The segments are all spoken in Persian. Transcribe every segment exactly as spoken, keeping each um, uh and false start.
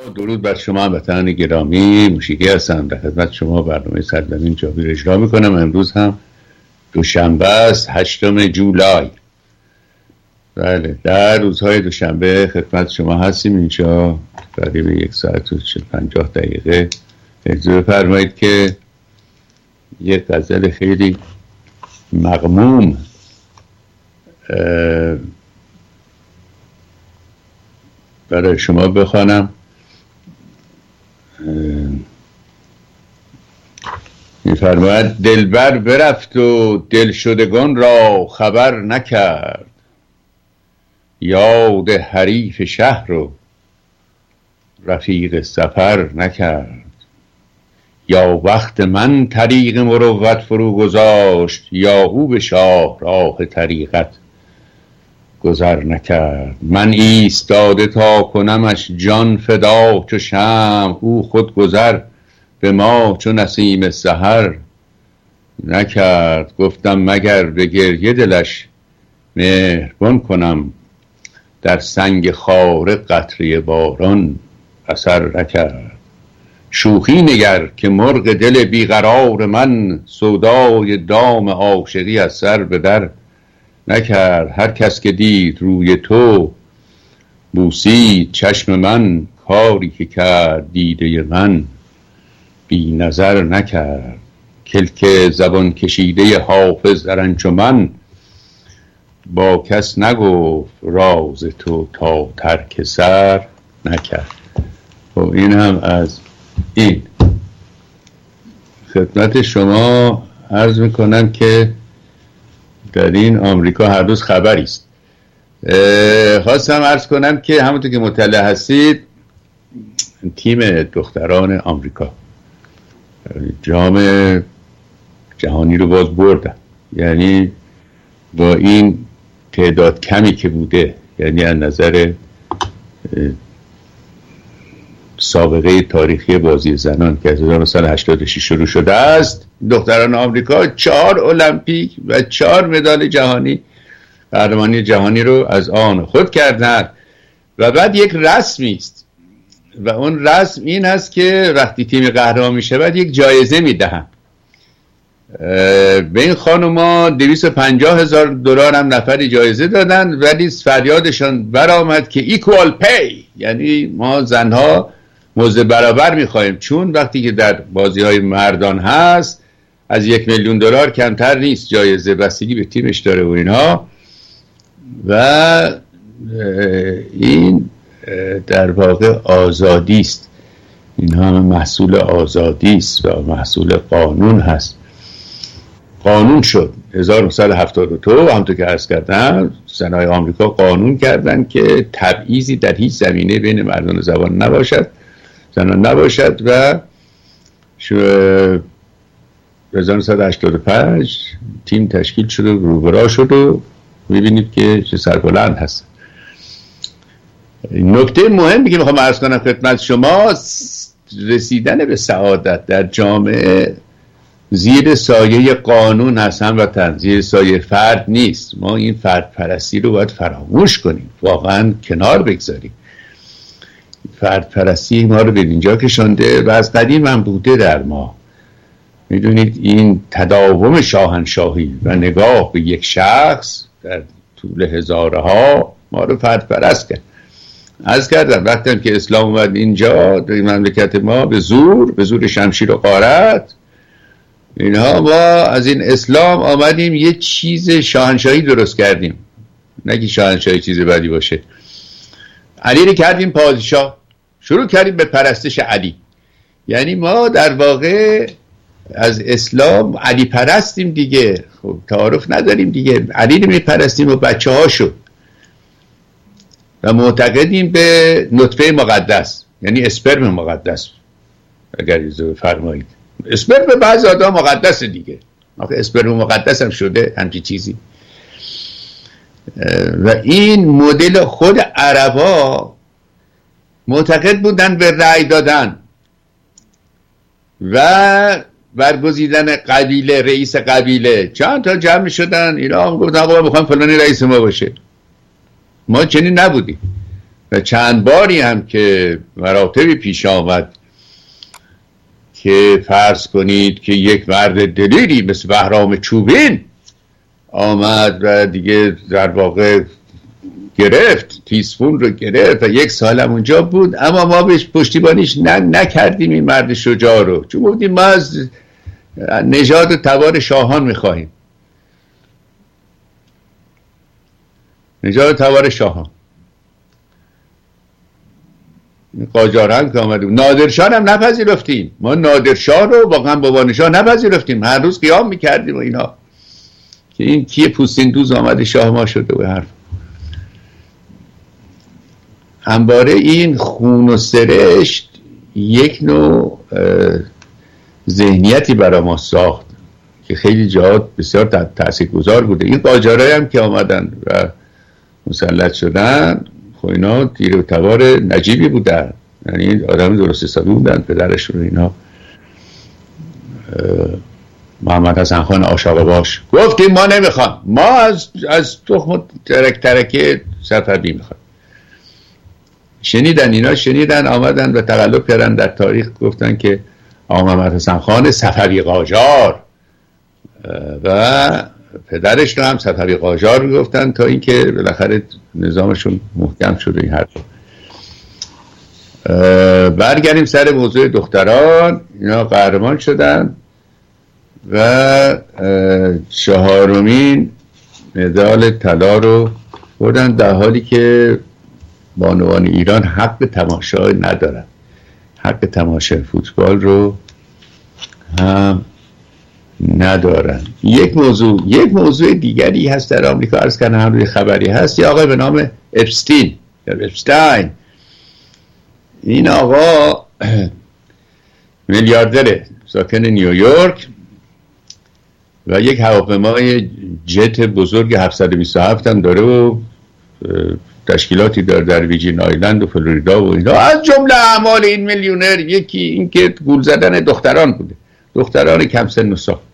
درود بر شما هموطنان گرامی. موشیقی هستم، در خدمت شما برنامه سرزمین جاوی رو اجرا میکنم. امروز هم دوشنبه است، هشتم جولای. بله، در روزهای دوشنبه خدمت شما هستیم اینجا. قریب یک ساعت و پنجاه دقیقه اجازه بفرمایید که یک غزل خیلی مغموم برای شما بخوانم. می‌فرماید دلبر برفت و دلشدگان را خبر نکرد، یاد حریف شهر و رفیق سفر نکرد. یا وقت من طریق مروت فرو گذاشت، یا او به شاه راه طریقت گذر نکرد. من ایستاده تا کنمش جان فدا چو شمع، او خود گذر به ما چو نسیم سحر نکرد. گفتم مگر به گریه دلش مهربان کنم، در سنگ خاره قطره باران اثر نکرد. شوخی نگر که مرغ دل بیقرار من، سودای دام عاشقی از سر به در نکرد. هر کس که دید روی تو بوسید چشم من، کاری که کرد دیده من بی نظر نکرد. کلک زبان کشیده حافظ در انجمن، با کس نگفت راز تو تا ترک سر نکرد. و این هم از این. خدمت شما عرض میکنم که در این آمریکا هر روز خبری است. خواستم عرض کنم که همونطور که مطلع هستید، تیم دختران آمریکا جام جهانی رو باز بردن. یعنی با این تعداد کمی که بوده، یعنی از نظر سابقه تاریخی بازی زنان که از هزار و نهصد و هشتاد و شش شروع شده است، دختران آمریکا چهار المپیک و چهار مدال جهانی، قهرمانی جهانی رو از آن خود کردند. و بعد یک رسمی است و اون رسم این است که وقتی تیم قهرمان میشه بعد یک جایزه میدهند. به این خانوما دویست و پنجاه هزار دلار هم نفری جایزه دادن، ولی فریادشان برآمد که ایکوال پی، یعنی ما زنها موضع برابر میخوایم، چون وقتی که در بازی های مردان هست از یک میلیون دلار کمتر نیست جایزه، بستگی به تیمش داره و اینها. و این در واقع آزادی است، این همه محصول آزادی است و محصول قانون هست. قانون شد هزار و نهصد و هفتاد و دو، همونطور که عرض کردم زنهای آمریکا قانون کردن که تبعیضی در هیچ زمینه بین مردان و زنان نباشد زنان نباشد و هزار و نهصد و هشتاد و پنج تیم تشکیل شد و روبرا شد و می‌بینید که چه سربلند هست. نکته مهمی که میخوام عرض کنم خدمت شما، رسیدن به سعادت در جامعه زیر سایه قانون هست هموطن، زیر سایه فرد نیست. ما این فرد پرستی رو باید فراموش کنیم، واقعا کنار بگذاریم. فرد پرستی ما رو به اینجا کشانده و از قدیم هم بوده در ما. میدونید این تداوم شاهنشاهی و نگاه به یک شخص در طول هزارها ما رو فرد پرست کرد. عرض کردم وقتی که اسلام اومد اینجا در این مملکت ما به زور به زور شمشیر و غارت اینها، ما از این اسلام آمدیم یه چیز شاهنشاهی درست کردیم. نگی شاهنشاهی چیز بدی باشه. علی رو کردیم پادشاه، شروع کردیم به پرستش علی. یعنی ما در واقع از اسلام علی پرستیم دیگه، خب تعارف نداریم دیگه، علی رو میپرستیم و بچه ها شد و معتقدیم به نطفه مقدس، یعنی اسپرم مقدس. اگر اجازه فرمایید، اسپرم به بعض آدم مقدس دیگه، آخه اسپرم مقدس هم شده همچی چیزی. و این مدل خود عربا معتقد بودن به رأی دادن و برگزیدن قبیله، رئیس قبیله. چند تا جمع شدن اینا هم گفتن آقا میخوایم فلانی رئیس ما باشه. ما چنین نبودیم. و چند باری هم که مراتبی پیش آمد که فرض کنید که یک مرد دلیری مثل بهرام چوبین آمد و دیگه در واقع گرفت، تیسفون رو گرفت و یک سال هم اونجا بود، اما ما بهش پشتیبانیش نه نکردیم این مرد شجاع رو، چون گفتیم ما از نژاد و تبار شاهان میخواهیم، نژاد و تبار شاهان. قاجاران که آمده بود، نادرشاه هم نپذیرفتیم، ما نادرشاه رو واقعا بابانشاه نپذیرفتیم، هر روز قیام میکردیم و اینا که این کیه پوستین دوز آمده شاه ما شده و حرف. همباره این خون و سرشت یک نوع ذهنیتی برای ما ساخت که خیلی جهات بسیار تاثیرگذار بوده. این قاجارایی هم که آمدن و مسلط شدن، خب اینا تیر و تبار نجیبی بودن، یعنی آدم درست حسابی بودن. پدرشون اینا محمد حسن خان آشاق‌باش گفتیم ما نمیخوام، ما از از تخم ترک ترکه صفوی میخوام. شنیدن اینا، شنیدن آمدن و تقلب کردن در تاریخ، گفتن که آقا محمد حسن خان صفوی قاجار و پدرش رو هم صفوی قاجار گفتن، تا اینکه بالاخره نظامشون محکم شده. این حرف برگردیم سر موضوع دختران. اینا قهرمان شدن و چهارمین مدال طلا رو بردن، در حالی که بانوان ایران حق تماشا ندارن، حق تماشا فوتبال رو هم ندارن. یک موضوع یک موضوع دیگری هست در آمریکا، عرض کردم هم روی خبری هست، یه آقای به نام اپستین یا اپستاین. این آقا میلیاردره، ساکن نیویورک و یک هواپیمای جت بزرگ هفتصد و بیست و هفت هم داره و تشکیلاتی داره در ویرجین آیلند و فلوریدا و اینا. از جمله اعمال این میلیونر یکی این که گول زدن دختران بوده، دختران کم سن و سال.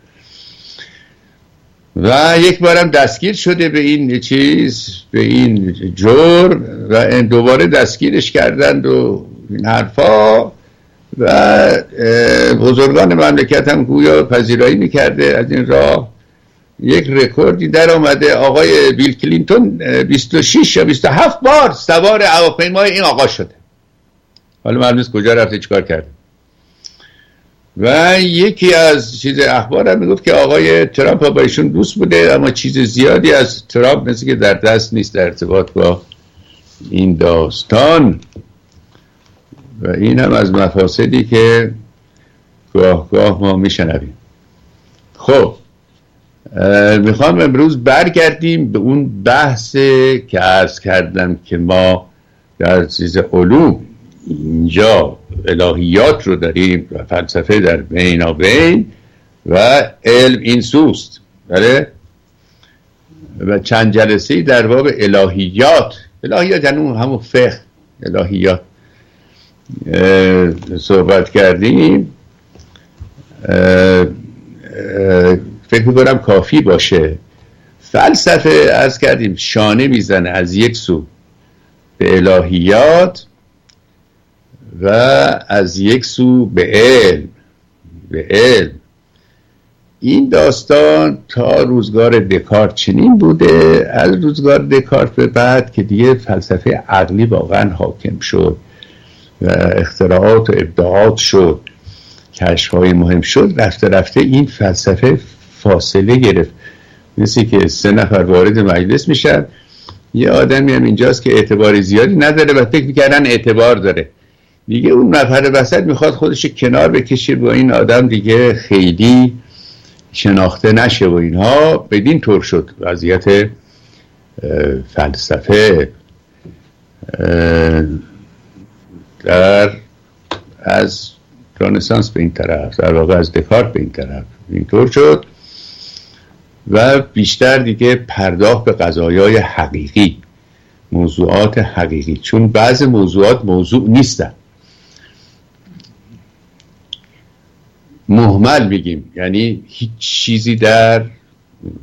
و یک بارم دستگیر شده به این چیز، به این جرم و دوباره دستگیرش کردند و این حرفا و بزرگان مملکت هم گویا پذیرایی میکرده از این راه. یک رکوردی در آمده، آقای بیل کلینتون بیست و شش یا بیست و هفت بار سوار هواپیمای این آقا شده، حالا معلوم نیست کجا رفته چیکار کرده. و یکی از چیز اخبار هم میگفت که آقای ترامپ با ایشون دوست بوده، اما چیز زیادی از ترامپ مثل که در دست نیست در ارتباط با این داستان. و این هم از مفاسدی که گاه گاه ما میشنویم. خب میخوام امروز برگردیم به اون بحث که عرض کردم که ما در چیز علوم اینجا الهیات رو داریم و فلسفه در بینابین و علم این سوست، بله؟ و چند جلسه در باب الهیات، الهیات یعنی همون فقه الهیات صحبت کردیم. اه اه فکر میکنم کافی باشه. فلسفه عرض کردیم شانه میزنه از یک سو به الهیات و از یک سو به علم به علم. این داستان تا روزگار دکارت چنین بوده، از روزگار دکارت به بعد که دیگه فلسفه عقلی واقعا حاکم شد و اختراعات و ابداعات شد، کشف‌های مهم شد، رفته رفته این فلسفه فاصله گرفت. مثل که سه نفر وارد مجلس میشن، یه آدمی هم اینجاست که اعتبار زیادی نداره و فکر میکردن اعتبار داره، دیگه اون نفر وسط میخواد خودش کنار بکشه با این آدم دیگه خیلی شناخته نشه و اینها. بدین طور شد وضعیت فلسفه در از رنسانس به این طرف، در واقع از دکارت به این طرف اینطور شد و بیشتر دیگه پرداخت به قضایای حقیقی، موضوعات حقیقی، چون بعض موضوعات موضوع نیستن، مهمل میگیم، یعنی هیچ چیزی در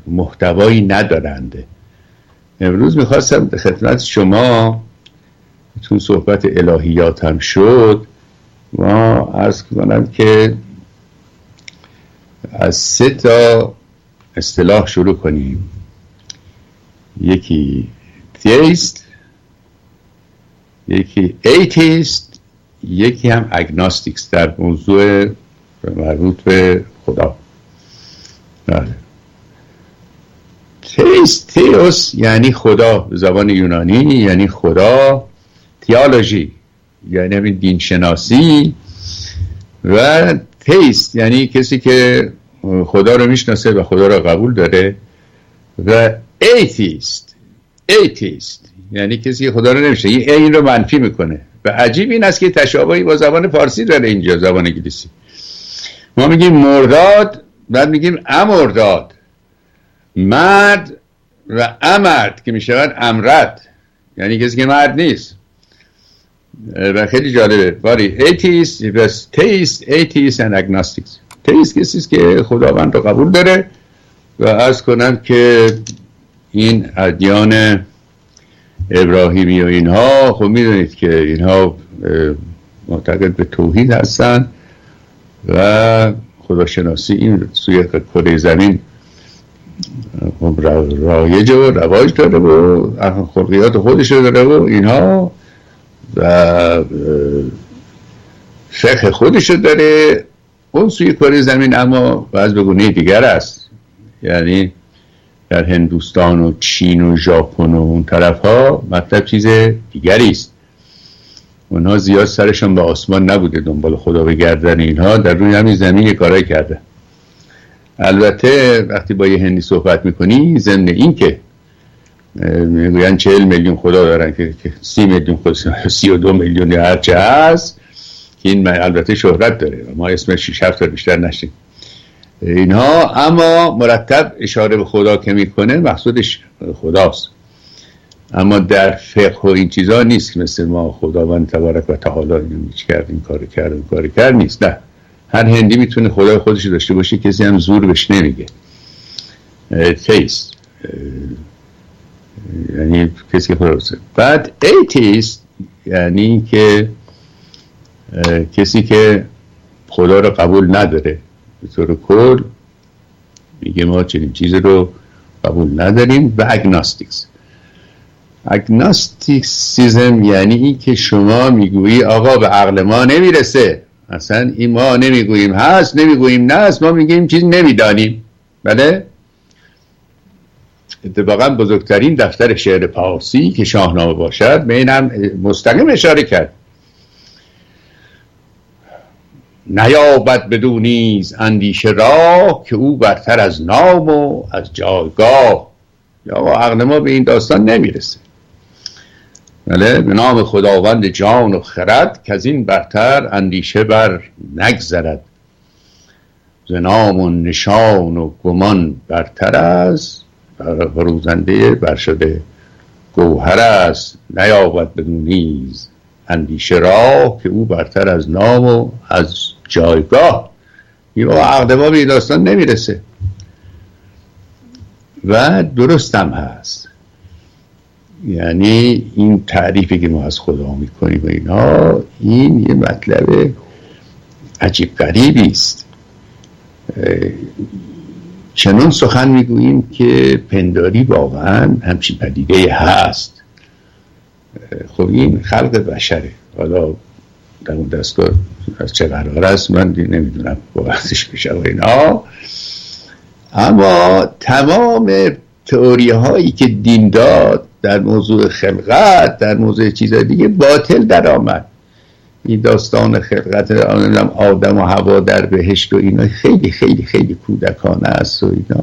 محتوایی ندارنده. امروز میخواستم خدمت شما چون صحبت الهیات هم شد، ما عرض کنم که از سه تا اصطلاح شروع کنیم. یکی تئیست، یکی ایتیست، یکی هم اگناستیکس در موضوع مربوط به خدا. تئیست، تئوس یعنی خدا به زبان یونانی، یعنی خدا. تئولوژی یعنی همین دین شناسی. و تئیست یعنی کسی که خدا رو میشناسه و خدا رو قبول داره. و ایتیست، ایتیست یعنی کسی که خدا رو نمیشناسه، این این رو منفی میکنه. و عجیب این است که تشابهی با زبان فارسی داره اینجا، زبان انگلیسی. ما میگیم مرداد، بعد میگیم امرداد. مرد و امرد که میشود امرد، یعنی کسی که مرد نیست. و خیلی جالبه. باری ایتیست، بس تئیست، ایتیست and agnostics. تئیست کسی است که خداوند رو قبول داره و عرض کنم که این ادیان ابراهیمی و اینها، خب میدونید که اینها معتقد به توحید هستن و خداشناسی این سوی کره زمین رایج و رواج داره و خلقیات خودش داره و اینها و فقه خودش داره اون سوی کره زمین. اما باز به گونه دیگر است، یعنی در هندوستان و چین و ژاپن و اون طرف ها مطلب چیز دیگری است. اونها زیاد سرشون به آسمان نبوده دنبال خدا بگردن، اینها در روی همین زمین یه کارایی کرده. البته وقتی با یه هندی صحبت میکنی، ضمن این که میگوین چهل میلیون خدا دارن که سی میلیون خدا، سی و دو میلیون یا هرچه هست، که این البته شهرت داره و ما اسمش شیش هفت بیشتر نشیم اینها، اما مرتب اشاره به خدا که میکنه مقصودش خداست. اما در فقه و این چیزا نیست که مثل ما خداوند تبارک و تعالی اینو میچ کرد، این کارو کرد، این کارو کرد، نیست. نه، هر هندی میتونه خدای خودش داشته باشه، کسی هم زور بهش نمیگه. تئیست یعنی کسی که خدا باشه. بعد ایتیست یعنی که کسی که خدا رو قبول نداره به طور کل، میگه ما چنین چیزی رو قبول نداریم. و اگناستیکس، اگناستیسیزم یعنی این که شما میگویی آقا به عقل ما نمیرسه، اصلا این ما نمیگوییم هست، نمیگوییم نه است، ما میگیم چیز نمیدانیم. بله، اتفاقا بزرگترین دفتر شعر پارسی که شاهنامه باشد به این هم مستقیم اشاره کرد. نیابد بدو نیز اندیشه راه، که او برتر از نام و از جایگاه. یا آقا عقل ما به این داستان نمیرسه. بله، به نام خداوند جان و خرد، که از این برتر اندیشه بر نگذرد. ز نام و نشان و گمان برتر از، فروزنده برشده گوهر است. نیابد بدو نیز اندیشه راه، که او برتر از نام و از جایگاه. این عقل ما به داستان نمیرسه و درست هم هست. یعنی این تعریفی که ما از خدا میکنیم و اینا، این یه مطلب عجیب غریبی است. چنان سخن میگوییم که پنداری واقعا همچین پدیده هست. خب این خلق بشره، حالا در اون دستگاه از چه قرار است من نمیدونم باورش بشه و اینا. اما تمام تئوری هایی که دین داد در موضوع خلقت، در موضوع چیزهای دیگه، باطل در آمد. این داستان خلقت آدم و حوا در بهشت و اینا خیلی خیلی خیلی کودکانه است و اینا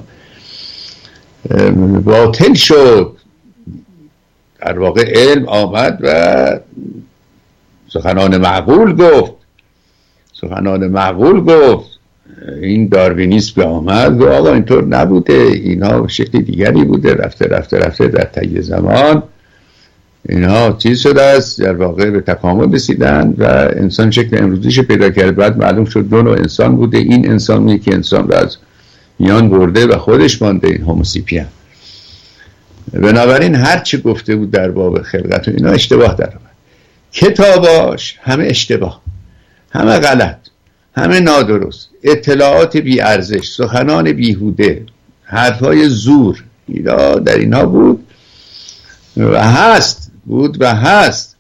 باطل شد. در واقع علم آمد و سخنان معقول گفت، سخنان معقول گفت. این داروینیسم آمد و آقا اینطور نبوده، اینها شکل دیگری بوده، رفته رفته رفته در طی زمان اینها چیز شده است، در واقع به تکامل رسیدن و انسان شکل امروزیش پیدا کرد. بعد معلوم شد دو نوع انسان بوده، این انسان یکی انسان رو از میان برده و خودش مانده، این هوموسیپین. بنابراین هر چی گفته بود در باب خلقت و اینا اشتباه در آمد. کتاباش همه اشتباه، همه غلط، همه نادرست، اطلاعات بی ارزش، سخنان بیهوده، حرفای زور، اینا در اینها بود و هست بود و هست.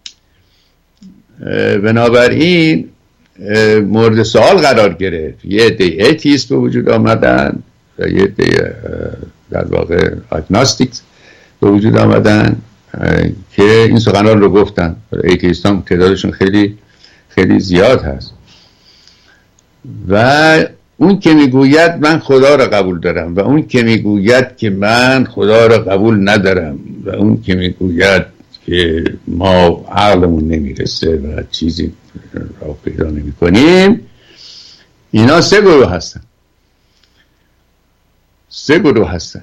بنابراین مورد سوال قرار گرفت. یه عده ایتیست به وجود آمدن و یه عده در واقع آگناستیکس به وجود آمدن که این سخنان رو گفتن. ایتیست هم تعدادشون خیلی خیلی زیاد هست و اون که میگوید من خدا را قبول دارم و اون که میگوید که من خدا را قبول ندارم و اون که میگوید که ما عقلمون نمیرسه و چیزی را پیدا نمی کنیم، اینا سه گروه هستن. سه گروه هستن.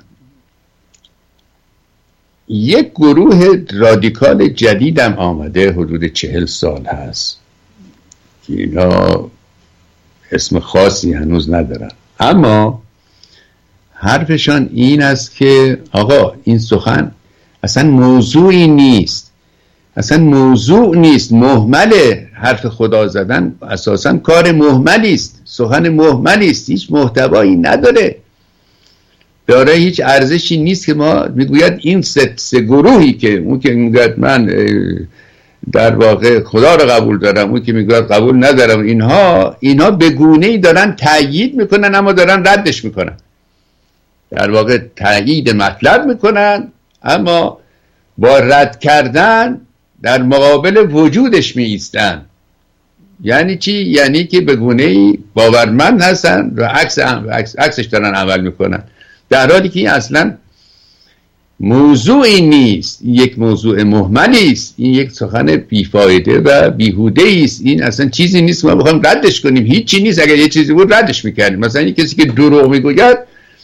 یک گروه رادیکال جدیدم آمده، حدود چهل سال هست که اینا اسم خاصی هنوز ندارن، اما حرفشان این است که آقا این سخن اصلا موضوعی نیست، اصلا موضوع نیست، مهمله. حرف خدا زدن اساسا کار مهملی است، سخن مهملی است، هیچ محتوایی نداره، داره هیچ ارزشی نیست. که ما میگوید این سه, سه گروهی که اون که میگوید من در واقع خدا رو قبول دارم، اون که میگوید قبول ندارم، اینها اینها به گونه‌ای دارن تأیید میکنن اما دارن ردش میکنن. در واقع تأیید مطلب میکنن اما با رد کردن در مقابل وجودش میایستن. یعنی چی؟ یعنی که به گونه‌ای باورمند هستن و عکس هم عکس عکسش دارن عمل میکنن، در حالی که این اصلا موضوعی نیست، این یک موضوع مهملی است، این یک سخن بیفایده و بیهوده است، این اصلا چیزی نیست ما بخوایم ردش کنیم، هیچی نیست. اگر یه چیزی بود ردش میکردیم. مثلا یک کسی که دروغ میگوید،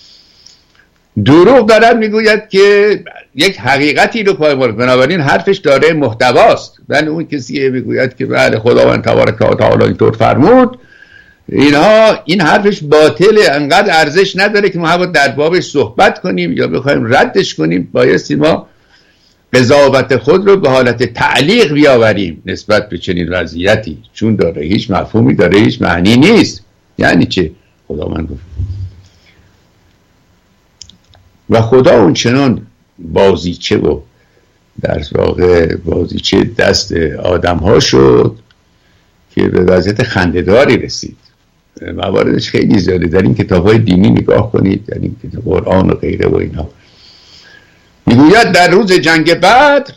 دروغ دارد میگوید که یک حقیقتی رو پایمال، بنابراین حرفش داره محتواست. ولی اون کسی که میگوید که بله خداوند تبارک و تعالی اینطور فرمود، اینها این حرفش باطله، انقدر ارزش نداره که ما هم در بابش صحبت کنیم یا بخوایم ردش کنیم. بایستی ما قضاوت خود رو به حالت تعلیق بیاوریم نسبت به چنین وضعیتی، چون داره هیچ مفهومی، داره هیچ معنی نیست. یعنی چه؟ خداوند گفت و خدا اون چنان بازیچه و در واقع بازیچه دست آدم ها شد که به وضعیت خنده‌داری رسید. مواردش خیلی زیاده، در این کتاب های دینی نگاه کنید، در این کتاب قرآن و غیره و اینا. میگوید در روز جنگ بدر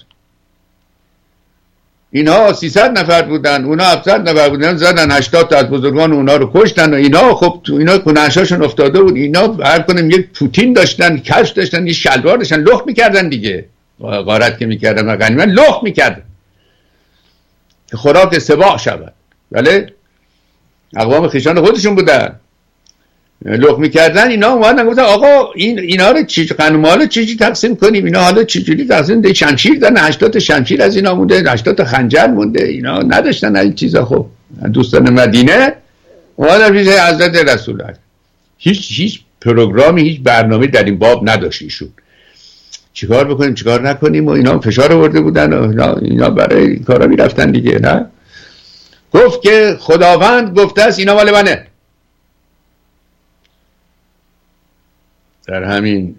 اینا سیصد نفر بودن، اونا هفتصد نفر بودن، زدن هشتاد تا از بزرگان اونا رو کشتن و اینا خب تو اینا کنشاشون افتاده بود. اینا هر کنیم یک پوتین داشتن، کفش داشتن، یه شلوار داشتن، لخت میکردن دیگه، غارت که میکردن و غنیمت لخت میکردن که خوراک سباع شود. ولی اقوام خویشان خودشون بودن، لخت میکردن. اینا اومدن گفتن آقا این اینا رو چی قنمال چیزی تقسیم کنیم، اینا حالا چجوری تقسیم ده؟ شمشیر دارن، هشتاد شمشیر از اینا مونده، هشتاد خنجر مونده، اینا نداشتن این چیزا. خب دوستان مدینه اومدن پیش حضرت رسول الله، هیچ هیچ پروگرامی، هیچ برنامه در این باب نداشت ایشون. چیکار بکنیم چیکار نکنیم و اینا فشار آورده بودن و اینا, اینا برای این کارا میرفتن دیگه. نه گفت که خداوند گفته است اینا مال منه. در همین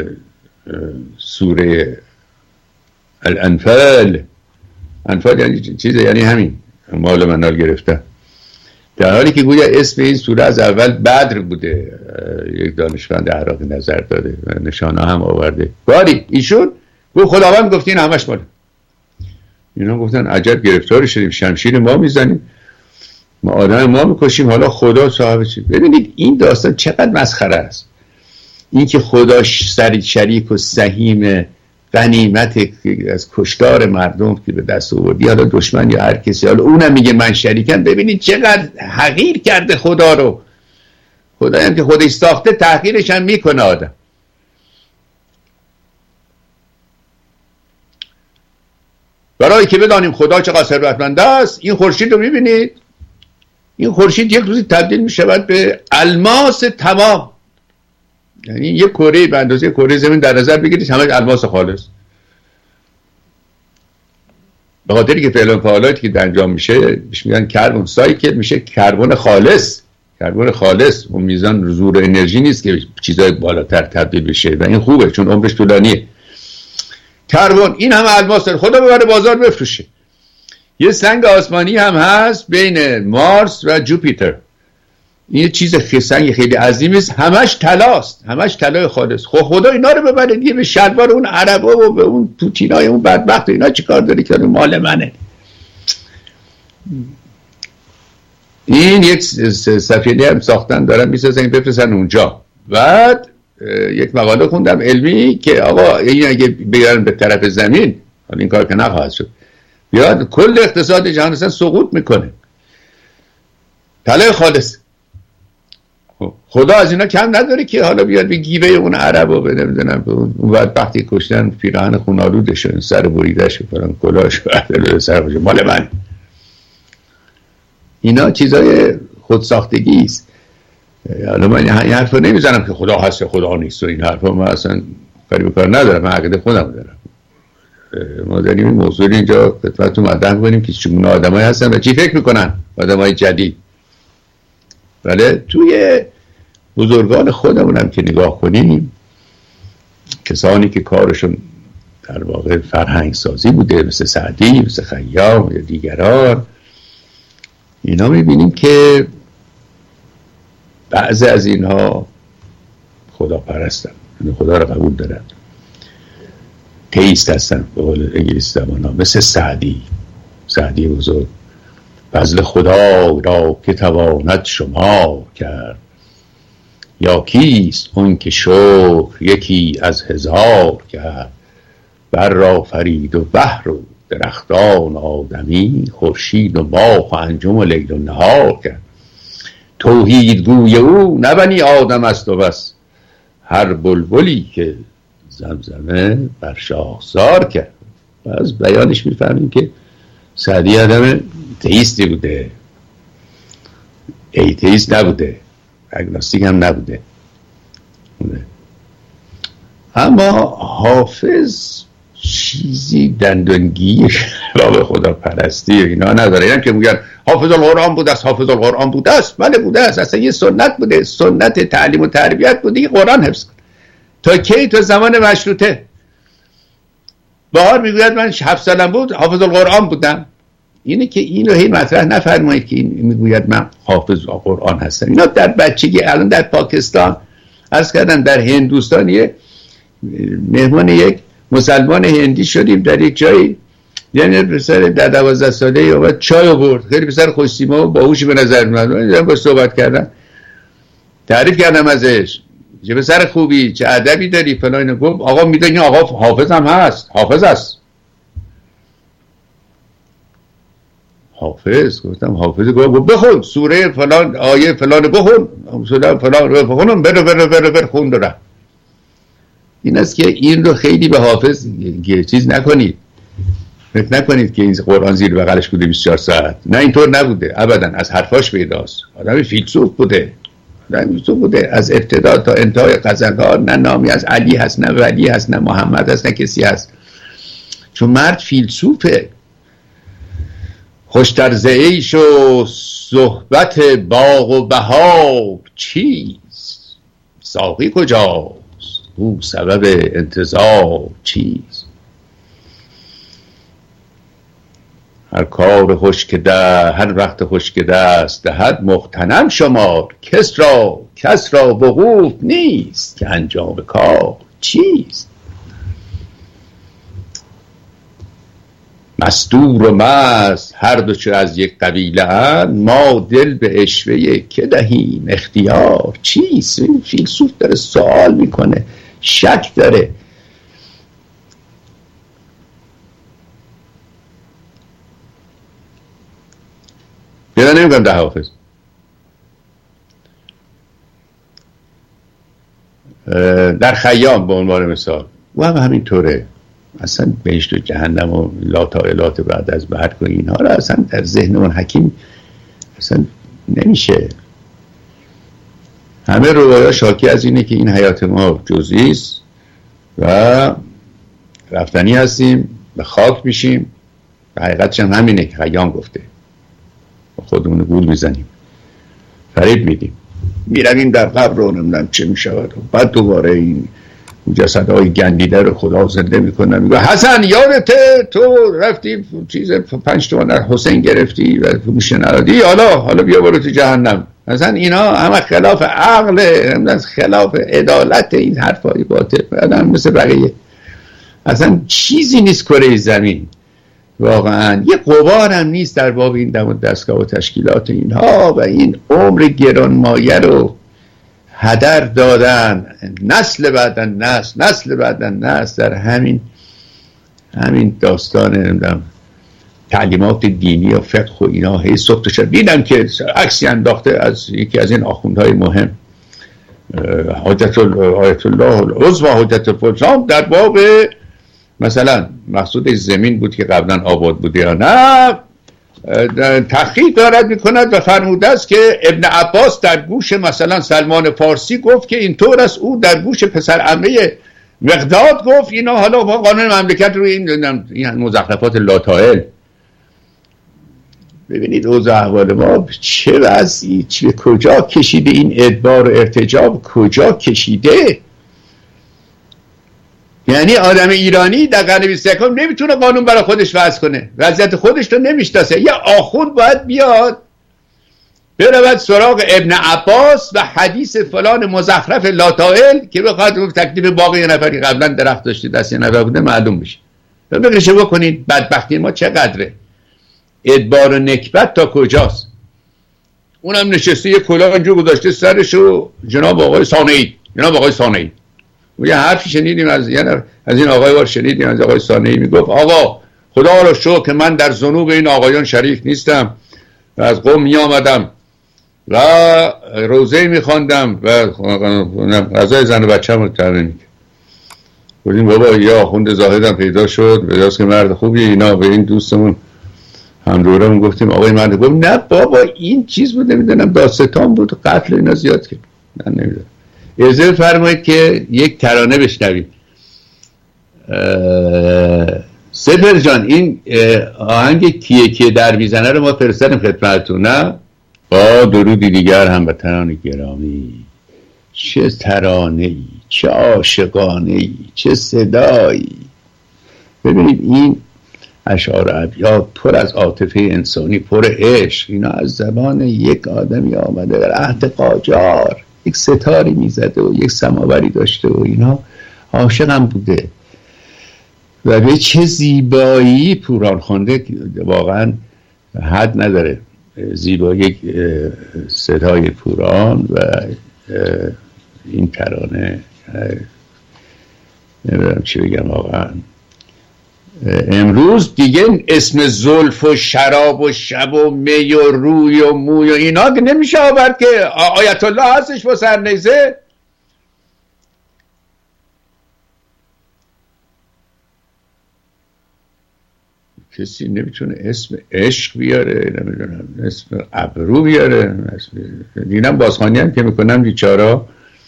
سوره الانفال، انفال یعنی چیز، یعنی همین مال منال گرفته، در حالی که گویا اسم این سوره از اول بدر بوده. یک دانشمند عراقی نظر داده و نشانه هم آورده. باری ایشون گفت خداوند گفت این همش ماله. اینا گفتن عجب گرفتار شدیم، شمشیر ما میزنیم، ما آدم ما میکشیم، حالا خدا صاحب چی؟ ببینید این داستان چقدر مسخره است. این که خدا سری شریک و سهیم غنیمت از کشتار مردم که به دست آوردی، حالا دشمن یا هر کسی، حالا اونم میگه من شریکم. ببینید چقدر حقیر کرده خدا رو. خدا هم که خودش ساخته تحقیرش هم میکنه آدم. برای که بدانیم خدا چقدر ثروتمند است، این خورشید رو میبینید، این خورشید یک روزی تبدیل میشود به الماس تمام. یعنی یک کره به اندازه کره زمین در نظر بگیرید، همه الماس خالص. به خاطری که فعل فعالاتی که انجام میشه بهش میگن کربن سایکل، میشه کربن خالص. کربن خالص اون میزان زور انرژی نیست که چیزای بالاتر تبدیل بشه و این خوبه چون عمرش طولانیه. کربن این همه الماس داره، خدا ببره بازار بفروشه. یه سنگ آسمانی هم هست بین مارس و جوپیتر، این چیز خیلی سنگ خیلی عظیمی است، همش طلاست، همش طلای خالص. خب خدا اینا رو ببره دیگه، به شلوار اون عربا و به اون پوتینای اون بدبخت اینا چیکار داره که مال منه. این یک سفینه هم ساختن دارن میسازن بفرستن اونجا. بعد یک مقاله خوندم علمی که آقا این اگه بگیرن به طرف زمین، حالا این کار که نخواهد شد، بیاد کل اقتصاد جهان اصلا سقوط میکنه. طلای خالص. خدا از اینا کم نداره که حالا بیاد به گیوه اون عربا بده میدونم اون بعد وقتی کشتن پیراهن خونالودش سر بریدش فران کلاش برداره سر باشه مال من. اینا چیزای خودساختگی است. حالا من این حرفا نمیزنم که خدا هست خدا نیست و این حرفا، من اصلا کاری به کار ندارم، من عقیده خودم دارم. ما داریم این موضوع اینجا خدمتتون مطرح کنیم که چگونه آدمایی هستن و چی فکر میکنن آدمای جدید. ولی توی بزرگان خودمونم که نگاه کنیم، کسانی که کارشون در واقع فرهنگ سازی بوده مثل سعدی، مثل خیام یا دیگران، اینا میبینیم که بعضی از اینها خدا پرستن، یعنی خدا رو قبول دارن، تئیست هستن به قول انگلیسی زبان ها، مثل سعدی. سعدی بزرگ فضل خدا را که تواند شما کرد، یا کیست اون که شکر یکی از هزار کرد. بر را فرید و بحر و درختان آدمی، خورشید و ماه و انجم و لیل و نهار کرد. توحید گوی او نه بنی آدم است و بس، هر بلبلی که زمزمه بر شاخسار کرد. و از بیانش میفهمیم که سعدی آدم تئیستی بوده، ایتئیست نبوده، اگنوستیک هم نبوده. اما حافظ چیزی دندانگی به خدا پرستی اینا نداره. این که میگن حافظ القرآن بوده است، حافظ القرآن بوده است، بله بوده است، اصلا یه سنت بوده، سنت تعلیم و تربیت بوده که قرآن حفظ کن. تا کی؟ تا زمان مشروطه. بهار میگوید من هفت سالم بود حافظ القرآن بودم. اینه که اینو هی مطرح نفرمایید که این میگوید من حافظ القرآن هستم. اینا در بچگی. الان در پاکستان عرض کردم، در هندوستان یه مهمان یک مسلمان هندی شدیم در یک جایی، یعنی پسر در دوازده ساله اومد چای آورد، خیلی پسر خوش‌تیمه و باهوشی به نظر میاد. باهاش صحبت کردم، تعریف کردم ازش، چه پسر خوبی، چه ادبی داری فلان. گفت آقا میدونی آقا حافظ هم هست، حافظ است. حافظ؟ گفتم حافظ. گفت بخون سوره فلان آیه فلان بخون، سوره فلان رو بخونم، بره بره بره بره خون داره. این است که این رو خیلی به حافظ چیز نکنید، فکر نکنید که این قرآن زیر بغلش بوده بیست و چهار ساعت. نه اینطور نبوده ابدا، از حرفاش پیداست. آدم فیلسوف بوده، آدم فیلسوف بوده از ابتدا تا انتهای غزل‌ها. نه نامی از علی هست، نه ولی هست، نه محمد هست، نه کسی هست، چون مرد فیلسوفه. خوشتر ز عیش و صحبت باغ و بهار چیست، ساقی کجاست او سبب انتظار چیست. هر کار خوش که ده هر وقت خوش که دست دهد مغتنم شمار، کس را کس را وقوف نیست که انجام کار چیست. مستور و مست هر دو چه از یک قبیله اند، ما دل به عشوه که دهیم اختیار چیست. این فیلسوف داره سوال میکنه، شک داره. بیدا نمیگم ده حافظ. در خیام به عنوان مثال و هم همین طوره. اصلا بهشت و جهنم و لاتائلات بعد از مرگ و اینها را اصلا در ذهن اون حکیم اصلا نمیشه. همه رویا شاکی از اینه که این حیات ما جزئی است و رفتنی هستیم، به خاک میشیم حقیقتش هم همینه که خیام گفته، خودمون گول میزنیم، فریب میدیم، میرویم در قبر رو نمیدونم چه میشود، بعد دوباره این جسدهای گندیده رو خدا زنده میکنه، میگه حسن یادته تو رفتی چیز پنج تومن در حسین گرفتی و میشه ندادی، حالا حالا بیا برو تو جهنم. مثلا اینا همه خلاف عقل، خلاف عدالت، این حرفای باطل. آدم مثل بقیه اصلا چیزی نیست کره زمین، واقعا یه غبار هم نیست در باب این دم و دستگاه و تشکیلات اینها، و این عمر گرانمایه رو هدر دادن، نسل بعدن نسل نسل بعدن نسل در همین همین داستان نمیدونم تعلیمات دینی و فقه و اینا. هی صبح شد دیدم که عکسی انداخته از یکی از این آخوندهای مهم، حجت آیت الله العظمی حجت الاسلام، در باب مثلا مقصود زمین بود که قبلا آباد بوده یا نه، تحقیق دارد میکند و فرموده است که ابن عباس در گوش مثلا سلمان فارسی گفت که اینطور است، او در گوش پسر عمه مقداد گفت اینا. حالا با قانون مملکت روی این این مزخرفات لاتائل. ببینید اوضاع احوال ما چه وضعی، چه کجا کشیده این ادبار و ارتجاب، کجا کشیده. یعنی آدم ایرانی در قرن بیست و یکم نمیتونه قانون برای خودش وضع کنه، وضعیت خودش رو نمیشناسه. یا آخوند باید بیاد برود سراغ ابن عباس و حدیث فلان مزخرف لاتائل که بخواد تکلیف باقی یه نفری قبلا درخت داشته دست یه نفر بوده معلوم بشه. بگرشه بکنید بدبختی ما چقدره، ادبار و نکبت تا کجاست. اونم نشسته یه کلاه اینجور گذاشته سرشو، جناب آقای صانعی، جناب آقای صانعی. یه حرفی شنیدیم از یعنی از این آقای وار شنیدیم از آقای صانعی، میگفت آقا خدا رو شکر که من در ذنوب این آقایان شریک نیستم و از قوم می آمدم و روزه می خواندم و غذای زن و بچه رو تامین می‌کردم. گفتیم بابا یا آخوند زاهدم پیدا شد، بجاست که مرد خوبی اینا. به این دوستمون هم دورمون گفتیم آقای مرد، گفت نه بابا این چیز بود نمیدونم داستان بود قتل اینا زیاد کرد. من نمیدونم. اجازه فرمایید که یک ترانه بشنوید. سپر جان این آهنگ کیه کیه در میزنه رو ما فرستادیم خدمتتون، نه؟ با درودی دیگر هموطنان گرامی، چه ترانه‌ای، چه عاشقانه‌ای، چه صدایی. ببینید این اشعار ابیات پر از عاطفه انسانی، پر عشق. اینا از زبان یک آدمی آمده در عهد قاجار، یک ستاری میزده و یک سماوری داشته و اینا عاشقم بوده و به چه زیبایی پوران خوانده، واقعا حد نداره زیبایی صدای پوران و این ترانه. نمیدونم چی بگم واقعا. امروز دیگه اسم زلف و شراب و شب و می و روی و موی و اینا که نمیشه آورد که آیت الله هستش با سرنیزه. کسی نمیتونه اسم عشق بیاره، نمیدونم اسم ابرو بیاره. دیدم بازخوانی هم که میکنم بیچارا،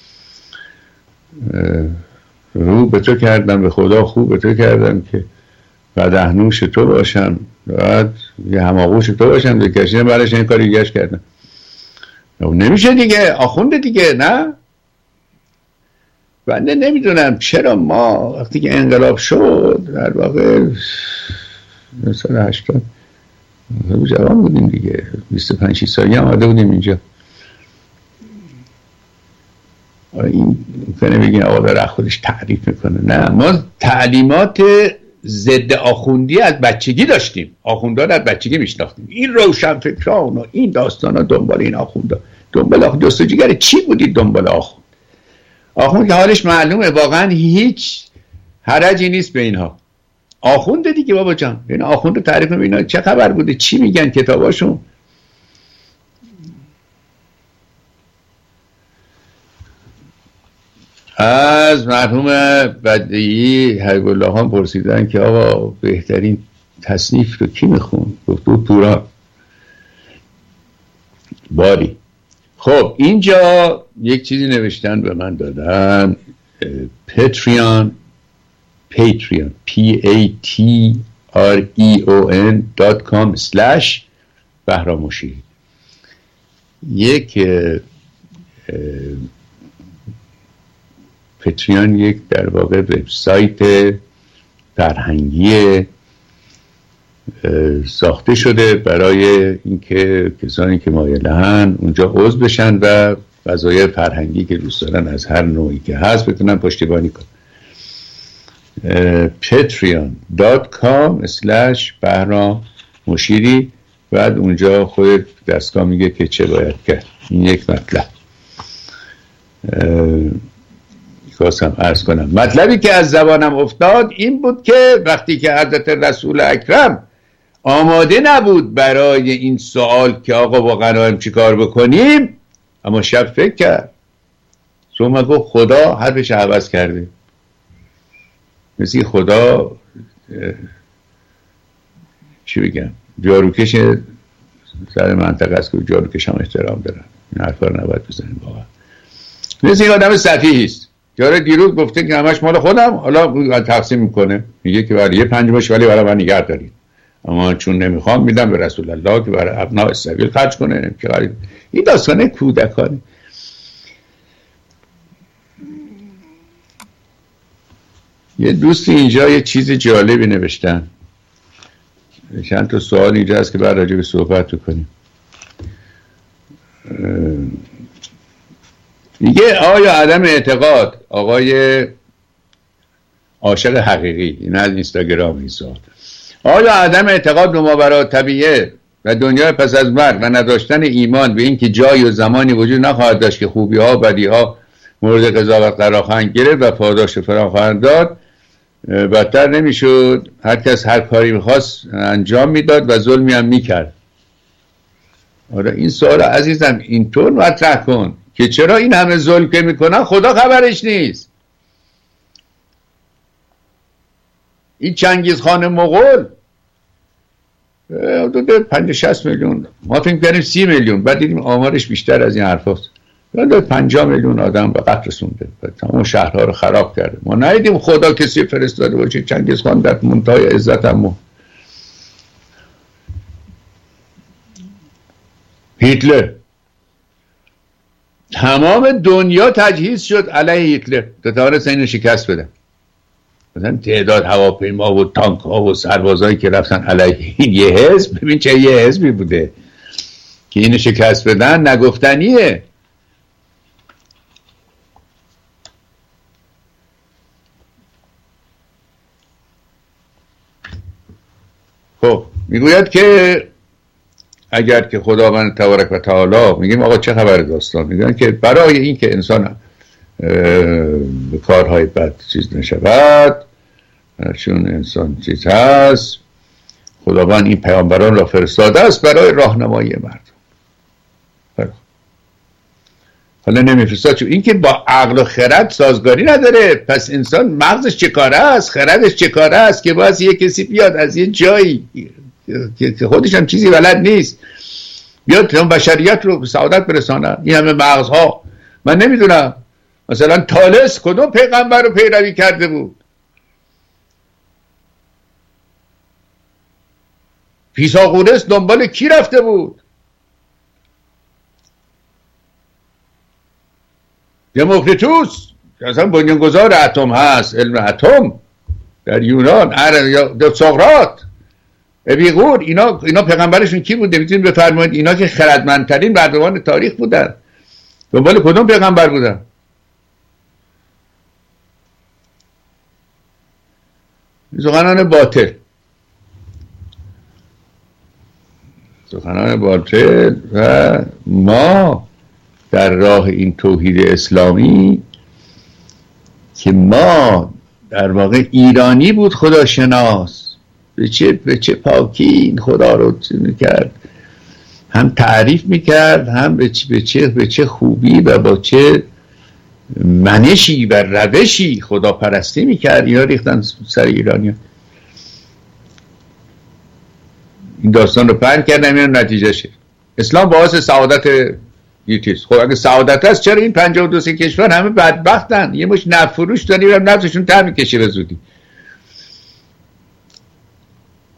رو به تو کردم به خدا خوب به تو کردم که بدهنوش تو باشم، بعد یه هماغوش تو باشم، به کشیدم برش این کاری دیگهش کردم. نمیشه دیگه، آخونده دیگه. نه بنده نمیدونم چرا ما وقتی که انقلاب شد در واقع سال هشتاد جوان بودیم دیگه، بیست و پنج سالی هم آمده بودیم اینجا. این کنه بگین آقا داره خودش تعریف میکنه. نه، ما تعلیمات ضد آخوندی از بچگی داشتیم، آخوندان از بچگی میشناختیم. این روشن فکران و این داستان ها دنبال این آخوندا، دنبال آخوند جستجوگر چی بودید؟ دنبال آخوند. آخوند که حالش معلومه، واقعا هیچ حرجی نیست به اینها. آخونده دیگه بابا جان، این آخوند رو تعریف اینا چه خبر بوده، چی میگن کتاباشون. از مرحوم بدیعی حبیب الله خان پرسیدن که آقا بهترین تصنیف رو کی میخون؟ گفت او پوران. باری خب اینجا یک چیزی نوشتن به من دادن، پتریان، پیتریان، پی ای تی r e o n dot com slash بهرام مشیری. یک پتریان یک در واقع وبسایت فرهنگی ساخته شده برای اینکه کسانی که مایلن اونجا عضو بشن و وظایف فرهنگی که دوست دارن از هر نوعی که هست بتونن پشتیبانی کنن. پتریان دات کام اسلش بهرام مشیری. بعد اونجا خود دستگاه میگه که چه باید کرد. این یک مطلب. خواستم عرض کنم مطلبی که از زبانم افتاد این بود که وقتی که حضرت رسول اکرم آماده نبود برای این سوال که آقا با غنایم چی کار بکنیم، اما شب فکر کرد، ثم گفت خدا حرفش عوض کرده. مثل خدا چی بگم جاروکش سر منطقه است که جاروکش هم احترام دارن، این حرفا رو نباید بزنیم واقعا. مثل این آدم سفیهی است. جاره دیروز گفته که همش مال خودم، حالا تقسیم میکنه، میگه که برای یه پنجمش ولی برای من نگه دارید، اما چون نمیخوام میدم به رسول الله که برای ابناء السبیل خرج کنه. این داستانه کودکانه. یه دوستی اینجا یه چیز جالبی نوشتن، چند تا سوال اینجا هست که بعد راجع به صحبت بکنیم. میگه آیا عدم اعتقاد، آقای عاشق حقیقی، این از اینستاگرام این سوال، آیا عدم اعتقاد به ماوراء طبیعه و دنیای پس از مرگ و نداشتن ایمان به این که جای و زمانی وجود نخواهد داشت که خوبی ها و بدی ها مورد قضاوت قرار خواهند گرفت و پاداش فراهم خواهند داد، بدتر نمیشد هر کس هر کاری میخواست انجام میداد و ظلمی هم میکرد؟ آره این سوال عزیزم اینطور مطرح کن که چرا این همه ظلم که میکنن خدا خبرش نیست. این چنگیز خان مغول حدود پنج شصت میلیون، ما فکر کردیم سی میلیون، بعد دیدیم آمارش بیشتر از این حرف هست، حدود پنجاه میلیون آدم به قتل رسونده و تمام شهرها رو خراب کرده. ما ندیدیم خدا کسی فرستاده باشه. چنگیز خان در منتهای عزت هم. هیتلر، تمام دنیا تجهیز شد علیه هیتلر تا تونست اینو شکست بده. مثلا تعداد هواپیما و تانک ها و سربازایی که رفتن علیه این یه حزب، ببین چه یه حزبی بوده که اینو شکست بدن، نگفتنیه. خب میگوید که اگر که خداوند تبارک و تعالی، میگیم آقا چه خبر داستان، میگن که برای این که انسان به کارهای بد چیز نشود، چون انسان چیز هست، خداوند این پیامبران را فرستاده است برای راهنمایی مردم. حالا نمیفرستاد چون این که با عقل و خرد سازگاری نداره. پس انسان مغزش چه کاره است، خردش چه کاره است که باز یه کسی بیاد از یه جایی که خودش هم چیزی بلد نیست بیاد تمام بشریت رو به سعادت برسانه. این همه مغزها، من نمیدونم مثلا طالس کدوم پیغمبر رو پیروی کرده بود؟ فیثاغورس دنبال کی رفته بود؟ دموکریتوس که اصلا بنیانگذار اتم هست، علم اتم در یونان، یا سقراط، اپیقور، اینا اینا پیغمبرشون کی بوده؟ میتونید بفرمایید اینا که خردمندترین مردمان تاریخ بودن، دنبال کدوم پیغمبر بودن؟ سخنان باطل، سخنان باطل. و ما در راه این توحید اسلامی که ما در واقع ایرانی بود خدا شناس، به چه, به چه پاکی این خدا رو میکرد، هم تعریف میکرد، هم به چه, به چه, به چه خوبی و با چه منشی و روشی خدا پرستی میکرد. اینا ریختن سر ایرانی. این داستان رو پهن کردن، این نتیجه شد اسلام باعث سعادت یه چیز. خب اگه سعادت هست چرا این پنجاه و دو سه کشور همه بدبختن؟ یه مش نفروش داریم هم نفسشون ته میکشه به زودی.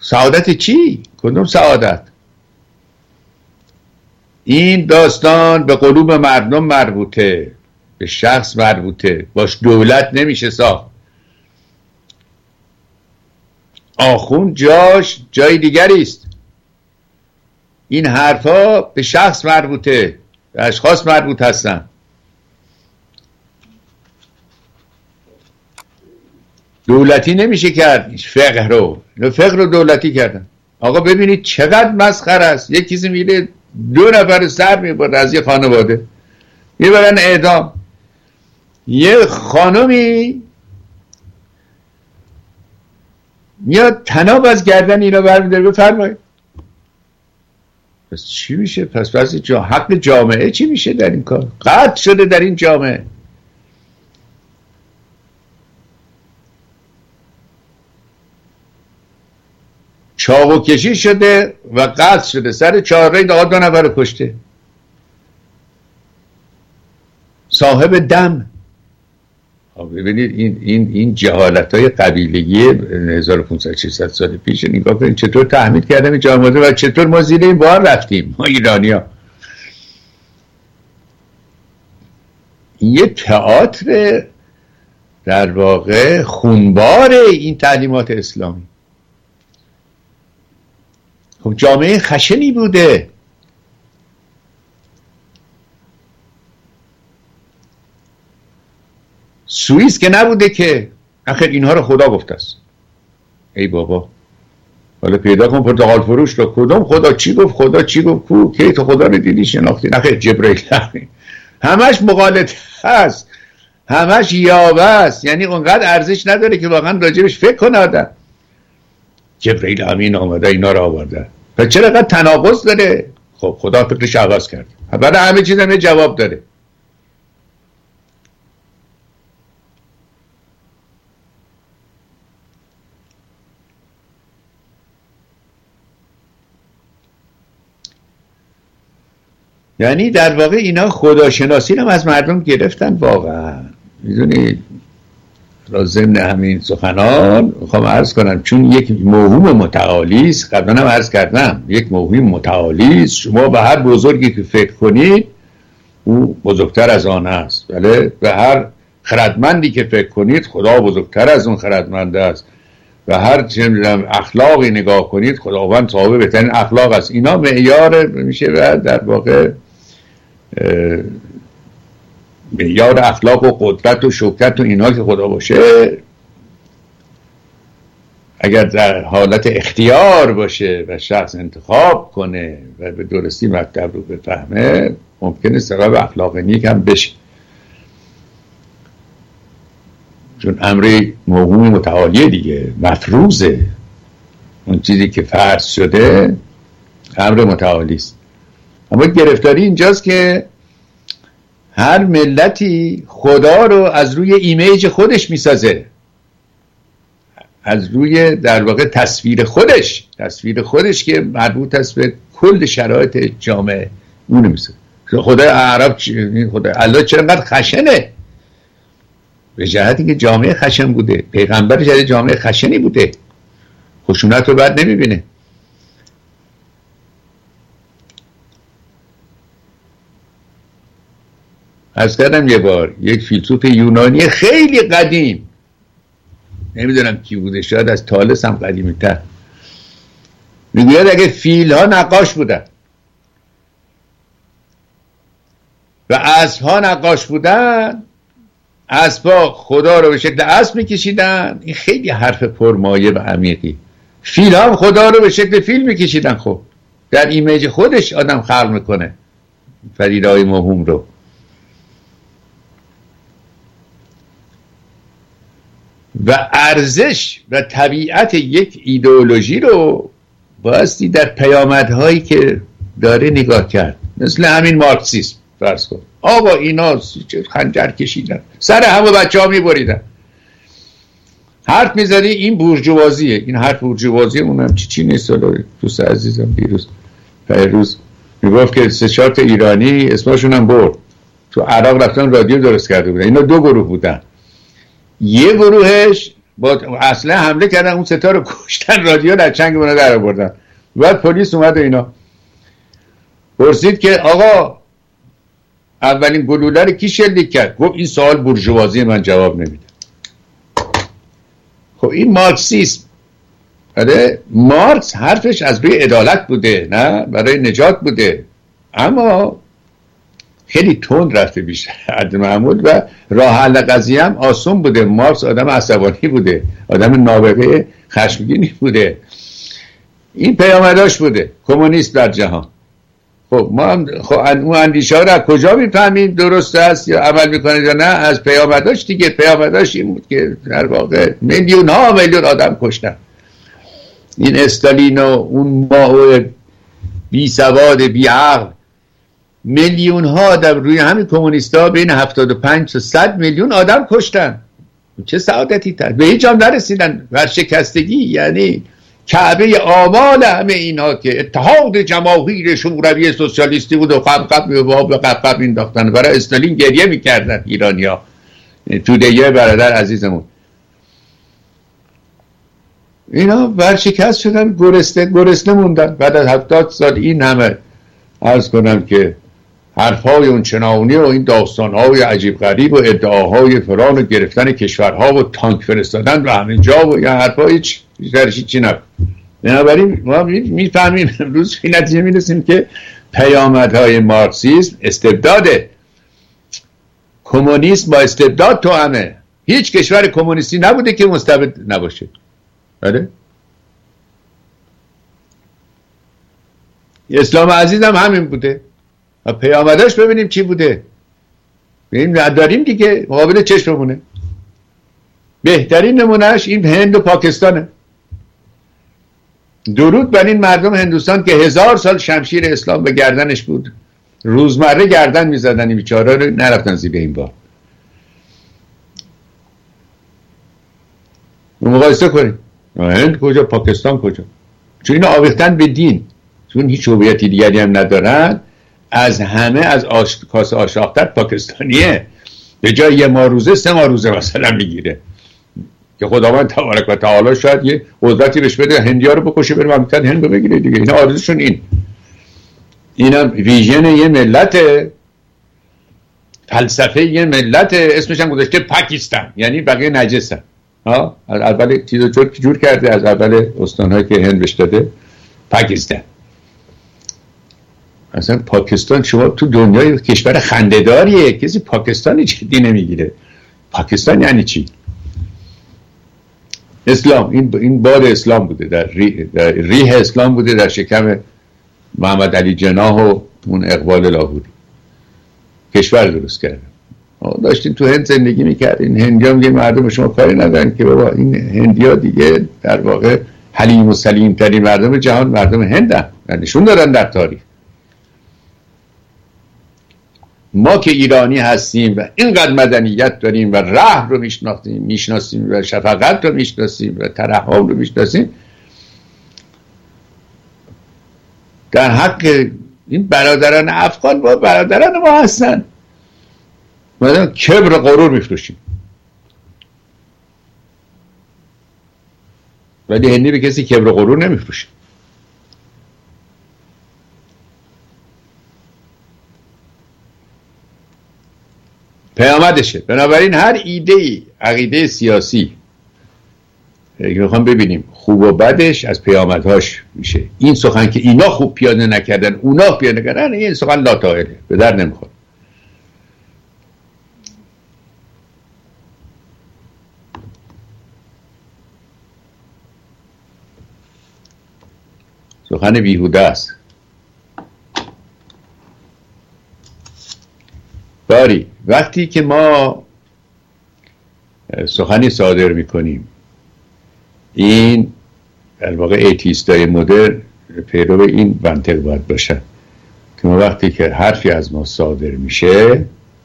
سعادت چی؟ کدوم سعادت؟ این داستان به قلوب مردم مربوطه، به شخص مربوطه، باش دولت نمیشه ساخت. آخوند جاش جای دیگری است. این حرفا به شخص مربوطه، به اشخاص مربوط هستن. دولتی نمیشه کرد فقه رو. فقه رو دولتی کردن. آقا ببینید چقدر مسخره است. یک کسی میره دو نفر سر میبره از یه خانواده میبرن اعدام. یه خانمی میاد طناب از گردن اینا برمیداره. بفرمایید پس چی میشه؟ پس پس جا حق جامعه چی میشه در این کار؟ قطع شده در این جامعه. چاقو کشی شده و قطع شده. سر چهارراه داد دو نفر کشته. صاحب دم. ببینید این این این جهالت‌های قبیلگی هزار و پانصد ششصد سال پیش نگاه کنید چطور تحمیل کردن این جامعه و چطور ما زیر این بار رفتیم ما ایرانی‌ها. یه تئاتر در واقع خونبار این تعلیمات اسلامی. خب جامعه خشنی بوده. سوئیس که نبوده که آخر اینها رو خدا گفته است. ای بابا حالا پیدا کن پرتقال فروش رو. کدوم خدا چی گفت؟ خدا چی گفت؟ کو کی تو خدا رو دیدی شناختی؟ آخر جبرئیل همش مغالطه هست، همش یاوه است. یعنی اونقدر ارزش نداره که واقعا راجبش فکر کنه آدم. جبرئیل امین آمده اینا رو آورده. پس چرا اینقدر تناقض داره؟ خب خدا فکرش عوض کرد. برای همه چیز هم جواب داره. یعنی در واقع اینا خداشناسی رو از مردم گرفتن واقعا. میدونید ضمن همین سخنان میخوام عرض کنم چون یک موهوم متعالی است، قبلا هم عرض کردم یک موهوم متعالی است. شما به هر بزرگی که فکر کنید او بزرگتر از آن است. بله به هر خردمندی که فکر کنید خدا بزرگتر از اون خردمند است. و هر چه اخلاقی نگاه کنید خداوند صاحب بهترین اخلاق است. اینا معیار میشه و در واقع معیار اخلاق و قدرت و شوکت و اینا که خدا باشه. اگر در حالت اختیار باشه و شخص انتخاب کنه و به درستی مطلب رو بفهمه ممکنه سبب اخلاق نیک هم بشه. چون امری موهوم متعالیه دیگه، مفروضه. اون چیزی که فرض شده امر متعالی است. اما گرفتاری اینجاست که هر ملتی خدا رو از روی ایمیج خودش میسازه، از روی در واقع تصویر خودش تصویر خودش که مربوط است به کل شرایط جامعه اونو میسازه. خدای عرب خدای الله چرا انقدر خشنه؟ به جهتی که جامعه خشن بوده. پیغمبر جهت جامعه خشنی بوده، خشونت رو بعد نمیبینه. عرض کردم یه بار یک فیلسوف یونانی خیلی قدیم، نمیدونم کی بوده، شاید از تالس هم قدیمی تر، میگوید اگه فیل ها نقاش بودن و اسب ها نقاش بودن، اسبا خدا رو به شکل اسب میکشیدن. این خیلی حرف پرمایه و عمیقی. فیل هم خدا رو به شکل فیل میکشیدن. خب در ایمیج خودش آدم خلق میکنه پدیده‌های موهوم رو. و ارزش و طبیعت یک ایدئولوژی رو بایستی در پیامدهایی که داره نگاه کرد. مثل همین مارکسیسم فرض کن. آقا اینا خنجر کشیدن، سر همه بچه ها میبریدن. حرف میزدی این بورژوازیه. این حرف بورژوازیه اونم چی چی نیست. دوست عزیزم دیروز پیروز میگفت که سه چهار تا ایرانی اسمشون هم برد تو عراق رفتن رادیو درست کرده بودن. اینا دو گروه بودن. یه گروهش با اصلا حمله کردن، اون ستا رو کشتن، رادیو در چنگ اونا در آوردن. بعد پلیس اومد و اینا پرسید که آقا اولین گلوله رو کی شلیک کرد؟ گفت این سوال بورژوازی من جواب نمیده. خب این مارکسیسم. آره مارکس حرفش از روی عدالت بوده، نه برای نجات بوده، اما خیلی تند رفته بیشتر از معمول و راه حل قضیه هم آسون بوده. مارکس آدم عصبانی بوده، آدم نابغه خشمگینی بوده. این پیامداش بوده کمونیست در جهان. خب ما هم خب اون اندیشه ها رو از کجا میفهمیم درست است یا عمل میکنه یا نه؟ از پیامداش دیگه. پیامداش این بود که در واقع میلیون ها میلیون آدم کشتن. این استالین و اون ماو بی سواد بی عقل میلیون ها آدم روی همین کمونیستا بین هفتاد و پنج تا صد میلیون آدم کشتن. چه سعادتی تر، به هیچ جام نرسیدن. ورشکستگی یعنی کعبه آمال همه اینا که اتحاد جماهیر شوروی سوسیالیستی بود و قبقب میباب و قبقب مینداختن. برای استالین گریه میکردن ایرانیا. تودهیه برادر عزیزمون اینا ورشکست شدن، گرسنه گرسنه موندن. بعد از هفتاد سال این همه عرض کنم که حرفهای اون چنانی و این داستانهای عجیب غریب و ادعاهای فران و گرفتن کشورها و تانک فرستادن و همین جا و یا حرفهای بیشترشی چی نبود. بنابراین ما میفهمیم امروز این نتیجه میرسیم که پیامدهای مارکسیسم استبداده. کمونیسم با استبداد تو همه. هیچ کشور کمونیستی نبوده که مستبد نباشه. بله؟ اسلام عزیز هم همین بوده. و پیامدش ببینیم چی بوده. ببینیم نداریم دیگه مقابل چشممونه. بهترین نمونهش این هند و پاکستانه. درود بر این مردم هندوستان که هزار سال شمشیر اسلام به گردنش بود، روزمره گردن میزدن این بیچاره رو، نرفتن زیر این بار. مقایسه کنیم هند کجا پاکستان کجا. چون اینا آویختن به دین، چون هیچ هویتی دیگری هم ندارن. از همه از آش... کاس آشاختر پاکستانیه. به جای یه ما روزه سه ما روزه مثلا میگیره که خداوند تبارک و تعالی شاید یه قدرتی بهش بده هندیا رو بکشه بره مملکت هند رو بگیره دیگه. اینا آرزوشون این اینم ویژن یه ملت، فلسفه یه ملت. اسمش هم گذاشته پاکستان، یعنی بقیه نجسن. ها از اول چیزو جور جور کرده، از اول استانهایی که هند بهش داده پاکستان. اصلا پاکستان شما تو دنیای کشور خنده‌داریه، کسی پاکستانی جدی نمیگیره. پاکستان یعنی چی؟ اسلام. این این باد اسلام بوده، در ریح, در ریح اسلام بوده در شکم محمد علی جناح و اون اقبال لاهوری. کشور درست کرده. داشتین تو هند زندگی میکردین، هندی ها میگه مردم شما کاری ندارن که بابا این هندی ها دیگه در واقع حلیم و سلیم ترین مردم جهان مردم هندن، نشون دارن در تاریخ. ما که ایرانی هستیم و اینقدر مدنیت داریم و رحم رو میشناسیم میشناسیم و شفقت رو میشناسیم و ترحم رو میشناسیم، در حق این برادران افغان با برادران ما هستن. ما کبر و غرور میفروشیم، ولی هندی به کسی کبر و غرور نمیفروشیم. پیامدشه. بنابراین هر ایده عقیده سیاسی که میخوام ببینیم خوب و بدش از پیامدهاش میشه. این سخن که اینا خوب پیاده نکردن اونا پیاده کردن، این سخن لاتائله، به در نمیخوره. سخن بیهوده است. باری وقتی که ما سخنی صادر میکنیم، این در واقع ایتیستای مدرن پیرو این منطق باید باشن که ما وقتی که حرفی از ما صادر میشه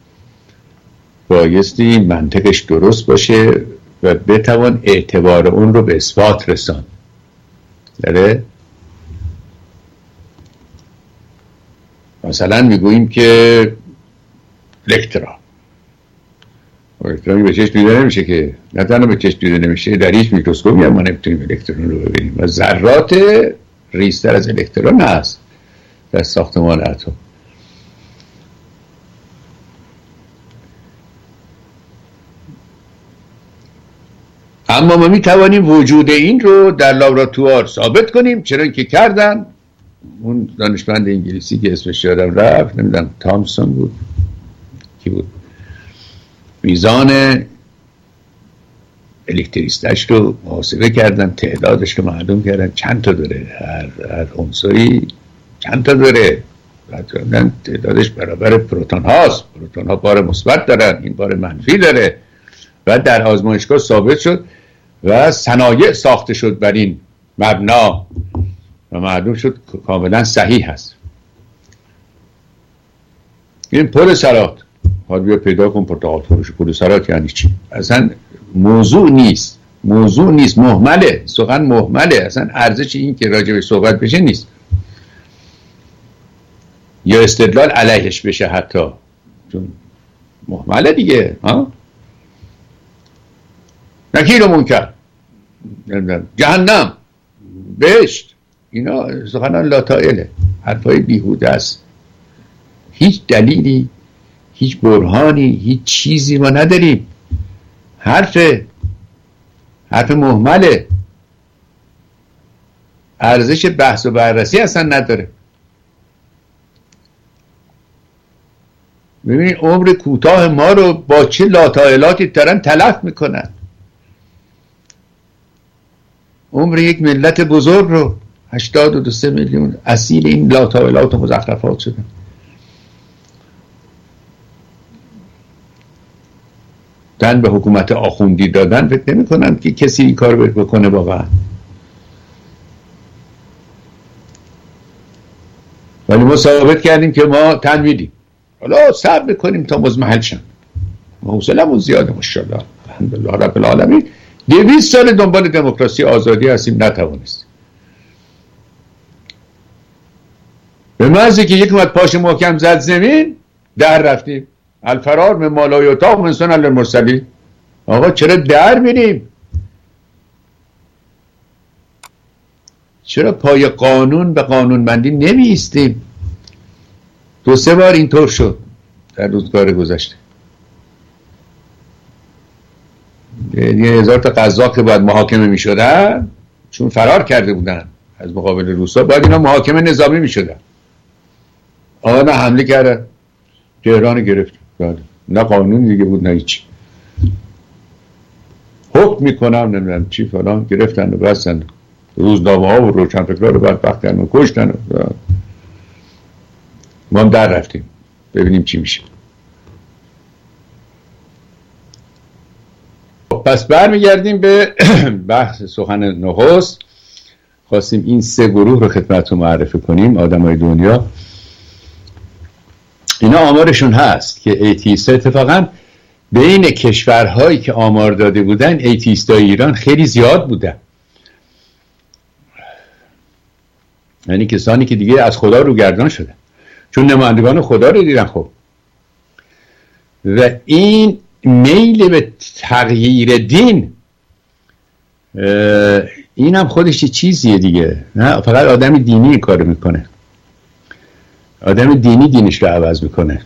بایستی منطقش درست باشه و بتوان اعتبار اون رو به اثبات رسان. داره مثلا میگوییم که الکترا الکترونی به چشم دیده نمیشه که، نه تنها به چشم دیده نمیشه، در هیچ میکروسکوپی هم ما نمیتونیم الکترون رو ببینیم و ذرات ریزتر از الکترون هست در ساختمان اتم. اما ما میتوانیم وجود این رو در لابراتوار ثابت کنیم، چرا که کردن. اون دانشمند انگلیسی که اسمش یادم رفت، نمیدونم تامسون بود کی بود، میزان الکتریستش رو محاسبه کردن، تعدادش رو معلوم کردن، چند تا داره هر هر عنصری چند تا داره، بعد تعدادش برابر پروتون هاست، پروتون ها بار مثبت دارن، این بار منفی داره. و در آزمایشگاه ثابت شد و صنایع ساخته شد بر این مبنا و معلوم شد کاملا صحیح هست. این پل سرات، حالا بیا پیدا کن پرتقال فروش پل سرات یعنی چی؟ اصلا موضوع نیست، موضوع نیست، مهمله، سخن مهمله، اصلا ارزش این که راجع به صحبت بشه نیست یا استدلال علیهش بشه حتی، چون مهمله دیگه. ها نکیر و منکر، جهنم، بهشت، اینا سخنان لاتائله، حرفای بیهوده است. هیچ دلیلی، هیچ برهانی، هیچ چیزی ما نداریم. حرف حرف مهمله، ارزش بحث و بررسی اصلا نداره. ببینید عمر کوتاه ما رو با چه لاتائلاتی دارن تلف میکنن، عمر یک ملت بزرگ رو، هشتاد و دو سه میلیون اسیر این لاتائلات و مزخرفات شدن. دن به حکومت آخوندی دادن، فکر نمی کنم که کسی این کار بکنه واقعا. ولی ما ثابت کردیم که ما تن میدیم، حالا صبر میکنیم تا مزمحل شن. حوصله‌مون زیاده ماشاءالله الحمدلله رب العالمین. دویست سال دنبال دموکراسی آزادی هستیم، نتوانستیم. به محضی که یک اومد پاش محکم زد زمین، در رفتیم. الفرار من ما لا یطاق من سنن المرسلین. آقا چرا در میریم؟ چرا پای قانون به قانونمندی نمی ایستیم؟ دو سه بار اینطور شد در روزگار گذشته. یه هزار تا قضا که باید محاکمه می شدن، چون فرار کرده بودن از مقابل روسا، باید اینا محاکمه نظامی می شدن. آقا نه حمله کردن، تهران گرفت، نه قانون دیگه بود نه هیچ، حکم میکنم نمیدونم چی فلان، گرفتن و بستن، روزنامه ها و روشنفکرها رو بدبخت کردن و کشتن و ما هم در رفتیم ببینیم چی میشه. پس برمیگردیم به بحث سخن نخست. خواستیم این سه گروه رو خدمتتون معرفی کنیم. آدمای دنیا اینا آمارشون هست که ایتیست اتفاقا بین کشورهایی که آمار داده بودن ایتیستای ایران خیلی زیاد بودن، یعنی کسانی که دیگه از خدا رو گردان شدن چون نمایندگان خدا رو دیدن. خب و این میل به تغییر دین، این هم خودش چیزیه دیگه، نه فقط آدم دینی این کار میکنه، آدم دینی دینش رو عوض میکنه.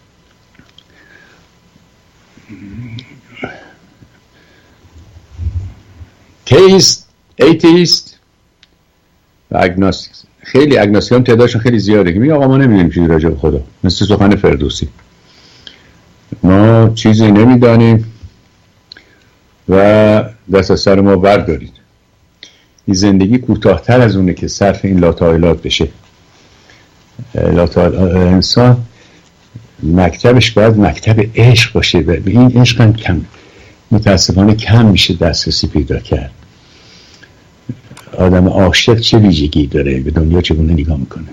تئیست، ایتیست و اگنوستیک، خیلی اگنوستیک هم تعدادشون خیلی زیاده که میگه آقا ما نمیدونیم چیزی راجع به خدا، مثل سخن فردوسی، ما چیزی نمیدانیم و دست از سر ما بردارید. این زندگی کوتاه‌تر از اونه که صرف این لاتائلات بشه. انسان مکتبش باید مکتب عشق باشه و به این عشق هم کم متاسفانه کم میشه دسترسی پیدا کرد. آدم عاشق چه ویژگی داره، به دنیا چگونه نگاه میکنه.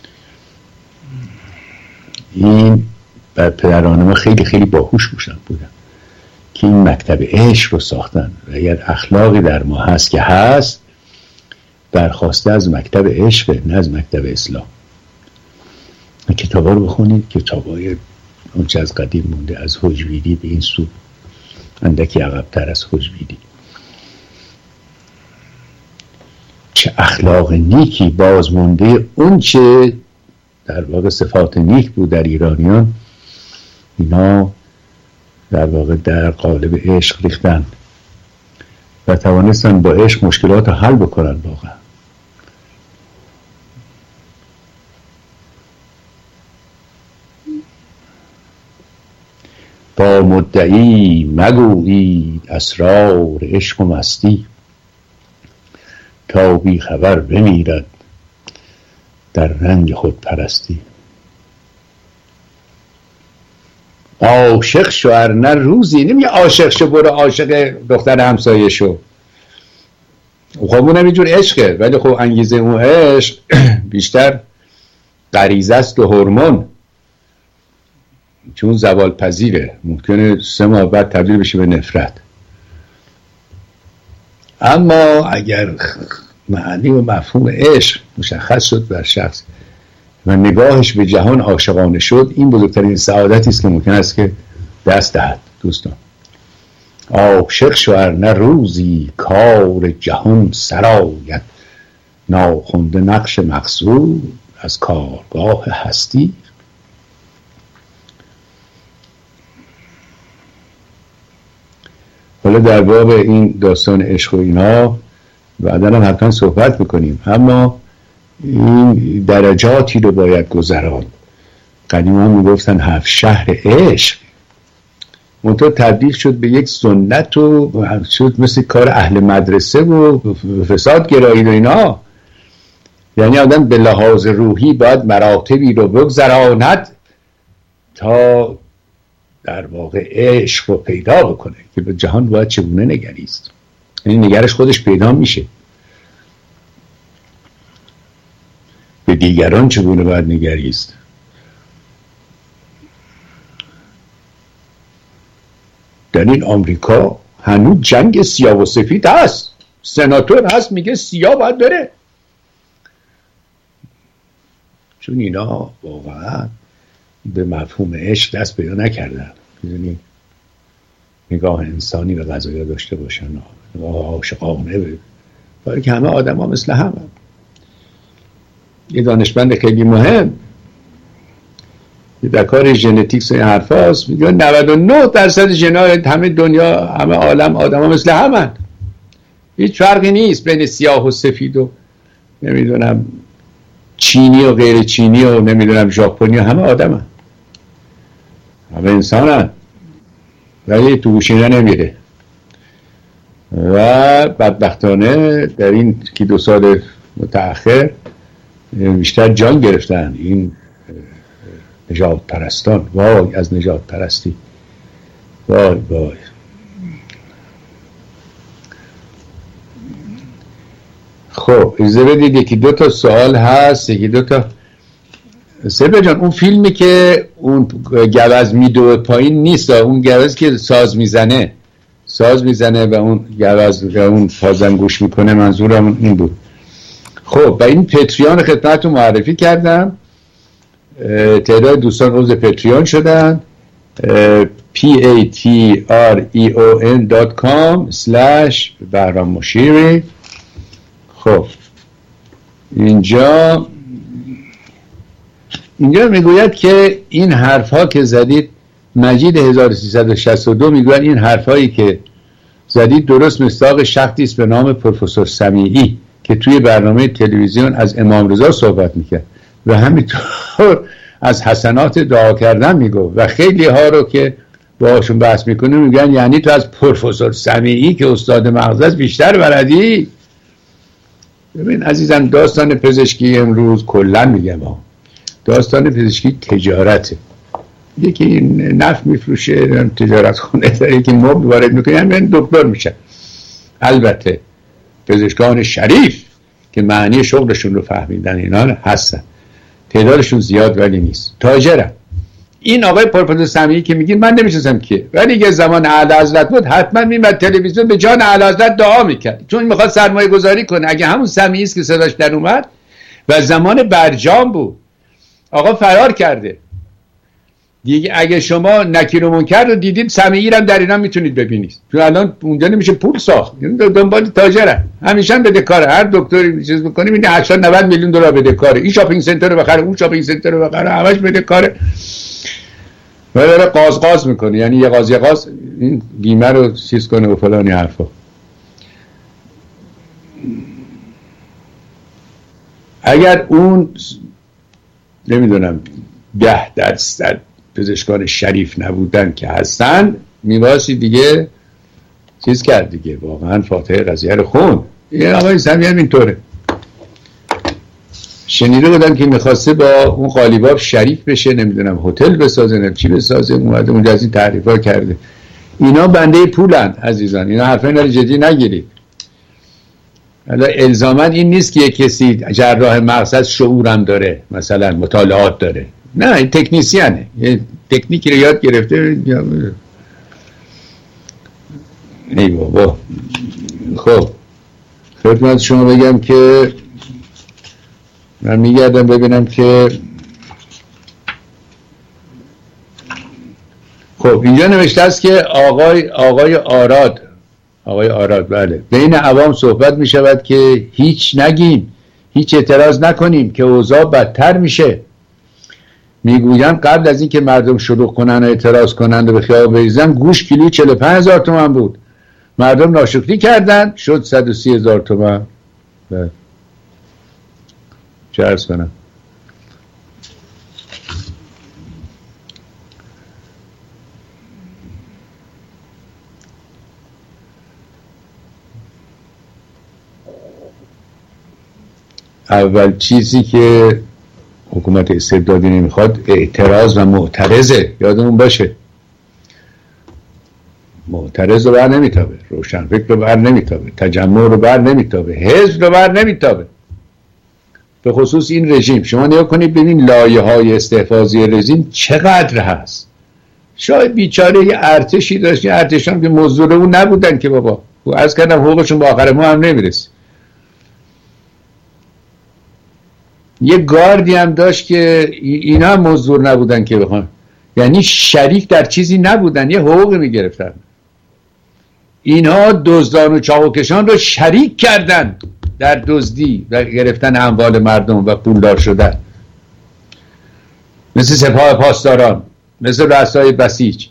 این پدران ما خیلی خیلی باهوش بودن که این مکتب عشق رو ساختن و اگر اخلاقی در ما هست که هست، برخواسته از مکتب عشق نه از مکتب اسلام. کتابا رو بخونید، کتابای اون چه از قدیم مونده، از حجویری به این سو اندکی عقب‌تر از خوشبینی. چه اخلاق نیکی بازمونده اون چه در واقع صفات نیک بود در ایرانیان، اینا در واقع در قالب عشق ریختن و توانستن با عشق مشکلات رو حل بکنن. واقعا با مدعی مگویید اسرار عشق و مستی، تا بی خبر بمیرد در رنج خود پرستی. عاشق شو ارنه روزی، نمیگه عاشق شو برو عاشق دختر همسایه شو، خب اونم اینجور عشقه، ولی خب انگیزه اون عشق بیشتر غریزه است و هورمون، چون زوال پذیره، ممکنه سه ماه بعد تبدیل بشه به نفرت. اما اگر معنی و مفهوم عشق مشخص شد بر شخص و نگاهش به جهان عاشقانه شد، این بزرگترین سعادتی است که ممکن است که دست دهد. دوستان، عاشق شو ارنه روزی کار جهان سرآید، ناخوانده نقش مقصود از کارگاه هستی. حالا در باب این داستان عشق و اینا بعدا هم حتما صحبت میکنیم، اما این درجاتی رو باید گذران. قدیما میگفتن هفت شهر عشق، منطقه تبدیل شد به یک سنت و شد مثل کار اهل مدرسه و فساد گرایی و اینا. یعنی آدم به لحاظ روحی باید مراتبی رو بگذراند تا در واقع عشق رو پیدا بکنه که به جهان باید چگونه نگریست. یعنی نگرش خودش پیدا میشه، به دیگران چگونه باید نگریست. در این آمریکا هنوز جنگ سیاه و سفید هست، سناتور هست میگه سیاه باید بره، چون اینا واقعا به مفهوم عشق دست پیدا نکردن. میدونی نگاه انسانی به قضایا داشته باشن، نگاه عاشقانه، برای که همه آدم ها مثل هم هم. یه دانشمند خیلی مهم در کار ژنتیکس و این حرف هست میگه نود و نه درصد ژن‌های همه دنیا، همه عالم آدم ها مثل هم هم. هیچ فرقی نیست بین سیاه و سفید و نمیدونم چینی و غیر چینی و نمیدونم ژاپنی، همه آدم هم. همه انسان هم، ولی تو گوشینه نمیره. و بدبختانه در این که دو سال متأخر بیشتر جان گرفتن این نجات پرستان. وای از نجات پرستی، وای وای. خب اجازه بدید یکی دو تا سوال هست، یکی دو تا. سپر جان اون فیلمی که اون گوز میدوه پایین نیست، اون گوز که ساز میزنه ساز میزنه و اون گوز و اون پازم گوش میکنه، منظورم این بود. خب و این پتریان خدمتتون معرفی کردم، تعداد دوستان عضو پتریان شدن. پی ای تی آر ای او ان دات کام اسلش بهرام مشیری. خب اینجا اینجا میگوید که این حرف ها که زدید، مجید هزار و سیصد و شصت و دو میگوید این حرف هایی که زدید درست مصداق شخصی است به نام پروفسور سمیعی که توی برنامه تلویزیون از امام رضا صحبت میکرد و همینطور از حسنات دعا کردن میگو و خیلی ها رو که باهاشون بحث میکنه میگن یعنی تو از پروفسور سمیعی که استاد مغز است بیشتر بلدی. ببین عزیزم، داستان پزشکی امروز کلا میگم ها، داستان پزشکی تجارته. یکی نفت میفروشه، تجارت خونه داره، یکی مبل وارد میکنه، یعنی دکتر میشه. البته پزشکان شریف که معنی شغلشون رو فهمیدن اینا هستن، تعدادشون زیاد ولی نیست، تاجرن. این آقای پروفسور سمیعی که میگین من نمیشناسم که، ولی که زمان اعلیحضرت بود حتما میمد تلویزیون به جان اعلیحضرت دعا میکرد، چون میخواد سرمایه گذاری کنه. اگه همون سمیعی است که صداش در اومد و زمان برجام بود، آقا فرار کرده دیگه اگه شما نکیر و منکر رو دیدید، سمیعی هم در اینا میتونید ببینید، چون الان اونجا نمیشه پول ساخت، دنبال تاجرن، همیشه هم بدهکاره. هر دکتری چیز میکنه میگه هشتاد نود میلیون دلار بدهکاره، این شاپینگ سنتر رو بخره، اون شاپینگ سنتر رو بخره، همش بدهکاره. ولی داره قاز قاز میکنه، یعنی یه قاز یه قاز این بیمه رو چیز کنه و فلانی حرفا. اگر اون نمیدونم ده درصد پزشکان شریف نبودن که هستن، میباسی دیگه چیز کرد دیگه، واقعا فاتحه قضیه رو خون. یه آقای سمی هم اینطوره، شنیده بودم که میخواسته با اون قالیباف شریک بشه، نمیدونم هتل بسازه، نمیدونم چی بسازه، اومده اونجا از این تعریفا کرده. اینا بنده پولن عزیزان، اینا حرفا اینا رو جدی نگیرید. حالا الزاما این نیست که یک کسی جراح مغز شعورم داره، مثلا مطالعات داره، نه، این تکنیسیانه، یه تکنیکی رو یاد گرفته. ای بابا. خب خدمت شما بگم که من میگردم ببینم که خب اینجا نوشته است که آقای آقای آراد آقای آراد بله، بین عوام صحبت می شود که هیچ نگیم، هیچ اعتراض نکنیم که اوضاع بدتر میشه. میگویند قبل از این که مردم شلوغ کنن و اعتراض کنن و به خیابان بریزن، گوش کیلو چهل و پنج هزار تومان بود، مردم ناشکری کردن شد صد و سی هزار تومان. بله چه عرض کنم. اول چیزی که حکومت استبدادی نمیخواد اعتراض و معترضه، یادمون باشه. معترض رو بر نمیتابه، روشنفکر رو بر نمیتابه، تجمع رو بر نمیتابه، حزب رو بر نمیتابه. به خصوص این رژیم شما نگاه کنید ببین لایه های استحفاظی رژیم چقدر هست. شاید بیچاره یه ارتشی داشت، یه ارتشان که مزدور اون نبودن که بابا از کردم حقوقشون با آخر ما هم نمیرسه. یه گاردی هم داشت که اینا هم مزدور نبودن که بخوان، یعنی شریک در چیزی نبودن، یه حقوقی میگرفتن. اینها دزدان و چاقوکشان رو شریک کردن در دزدی و گرفتن اموال مردم و پولدار شدن، مثل سپاه پاسداران، مثل رؤسای بسیج.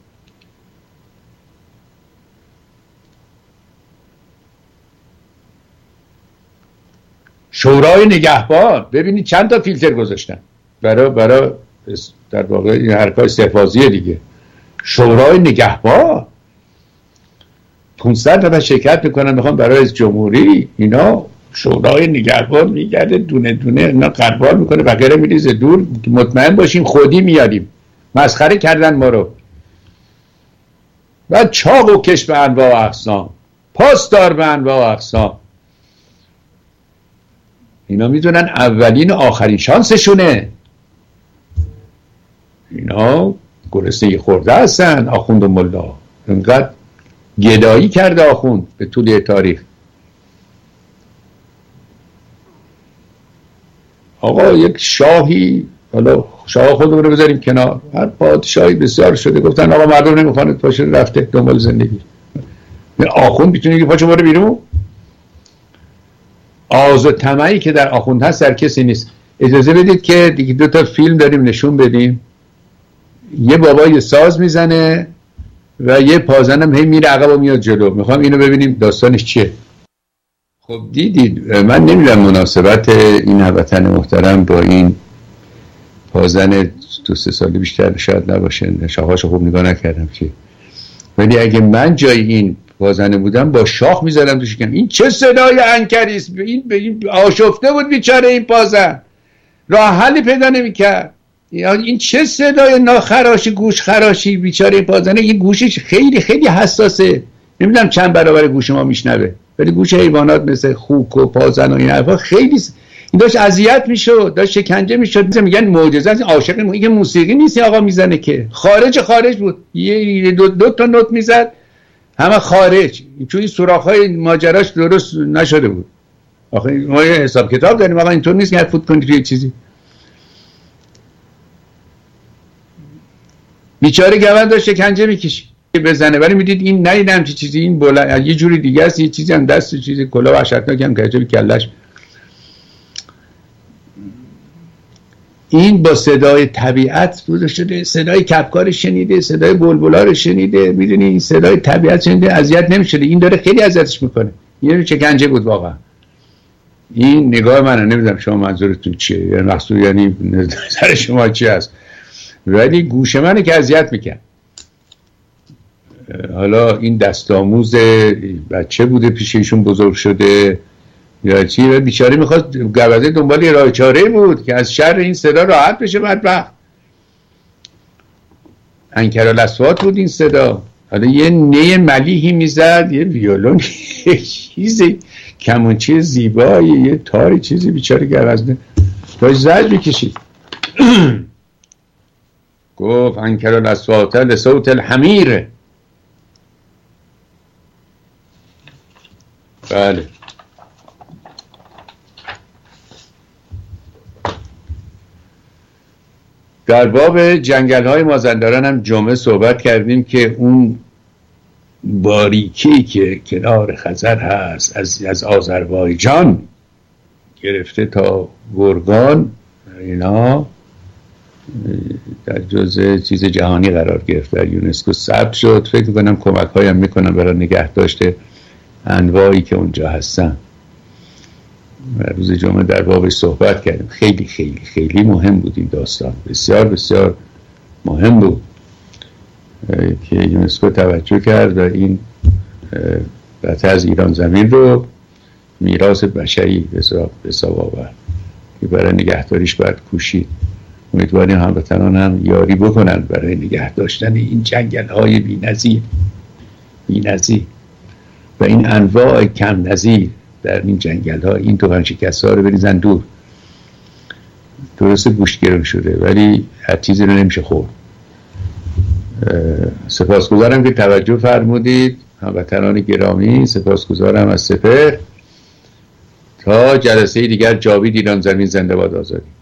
شورای نگهبان ببینید چند تا فیلتر گذاشتن برای برای در واقع این حرکات استحفاظی دیگه. شورای نگهبان پانصد نفر شرکت میکنن، میخوان برای از جمهوری. اینا شورای نگهبان میگرده دونه دونه اینا قربال میکنه، بقیه میریزه دور. مطمئن باشیم خودی میاریم. مسخره کردن ما رو. و چاق و کش به انواع و اقسام، پاسدار به انواع و اقسام. اینا میدونن اولین و آخرین شانسشونه. اینا گرسنه خورده هستن. آخوند و ملا اینقدر گدایی کرده آخوند به طول تاریخ. آقا یک شاهی، حالا شاه خود رو بذاریم کنار، هر پادشاهی بسیار شده گفتن آقا مردم نمیخوانه پاشه رفته دنبال زندگی. آخوند میتونه که پاشه باره بیرون. آز و طمعی که در آخوند هست در کسی نیست. اجازه بدید که دیگه دو تا فیلم داریم نشون بدیم. یه بابای ساز میزنه و یه پازنم هی میره عقب و میاد جلو. میخوام اینو ببینیم داستانش چیه. خب دیدید من نمیدونم مناسبت این هموطن محترم با این پازن دو سه سالی بیشتر شاید نباشه، شاخهاشو خوب نگاه نکردم چی، ولی اگه من جای این پازنه بودم با شاخ میزدم توش. کنم این چه صدای انکریست، این به این آشفته بود بیچاره این پازن، راه حلی پیدا نمیکرد. این چه صدای ناخراشی گوش خراشی بیچاره این پازنه. این گوشش خیلی خیلی حساسه، نمیدونم چند برابر گوش ما میشنوه، ولی گوش حیوانات مثل خوک و پازن و این حرفا خیلی س... این داشت اذیت میشد، داشت شکنجه میشد. میگن معجزه است. عاشق این که موسیقی نیست آقا میزنه که، خارج خارج بود، یه دو, دو تا نوت میزد همه خارج، چون این سوراخ‌های ماجراش درست نشده بود. آخه ما یه حساب کتاب داریم آقا، اینطور نیست که فوت کنید توی چیزی. بیچاره گوند داشت شکنجه میکشید بزنه، ولی میدید این ندیدم چه چیزی، این بلند یه جوری دیگه است، یه چیزی هم دست چیزی کلا وحشتناک هم که به کلش. این با صدای طبیعت بوده شده، صدای کپکار شنیده، صدای بلبلا رو شنیده، میدونی این صدای طبیعت شنیده، اذیت نمیشه. این داره خیلی اذیتش میکنه. یه شکنجه بود واقعا. این نگاه منه، نمیدونم شما منظورتون چیه، یعنی مقصود یعنی نظر شما چی است، ولی گوش منه که اذیت میکنه. حالا این دستاموز بچه بوده پیش ایشون بزرگ شده یا چی، و بیچاره میخواد گوزه دنبال یه راه چاره بود که از شر این صدا راحت بشه. بدبخت انکرالاصوات بود این صدا. حالا یه نی ملیحی میزد، یه ویولون، یه چیزی کمانچه زیبایی، یه تاری چیزی، بیچاره گوزنه باش زد بکشید. گفت انکرالاصوات لصوت الحمیر. بله در باب جنگل های مازندران هم جمعه صحبت کردیم که اون باریکی که کنار خزر هست، از از آذربایجان گرفته تا گرگان، اینا در جزء چیز جهانی قرار گرفت، در یونسکو ثبت شد. فکر کنم کمک هایم میکنم برای نگه داشته انواعی که اونجا هستن. روز جمعه در بابش صحبت کردیم. خیلی خیلی خیلی مهم بود این داستان، بسیار بسیار مهم بود که یونسکو توجه کرد و این قطعه از ایران زمین رو میراث بشری به حساب آورد که برای نگهداریش باید کوشید. امیدواریم هموطنان هم یاری بکنن برای نگه داشتن این جنگل های بی نظیر بی نظیر و این انواع کم نظیر در این جنگل ها. این توفن شکست ها رو بریزن دور. درسته گوشت گرون شده ولی هر چیزی رو نمیشه خورد. سپاسگزارم که توجه فرمودید هموطنان گرامی. سپاسگزارم از سپهر. تا جلسه دیگر، جاوید ایران زمین زنده باد آزادی.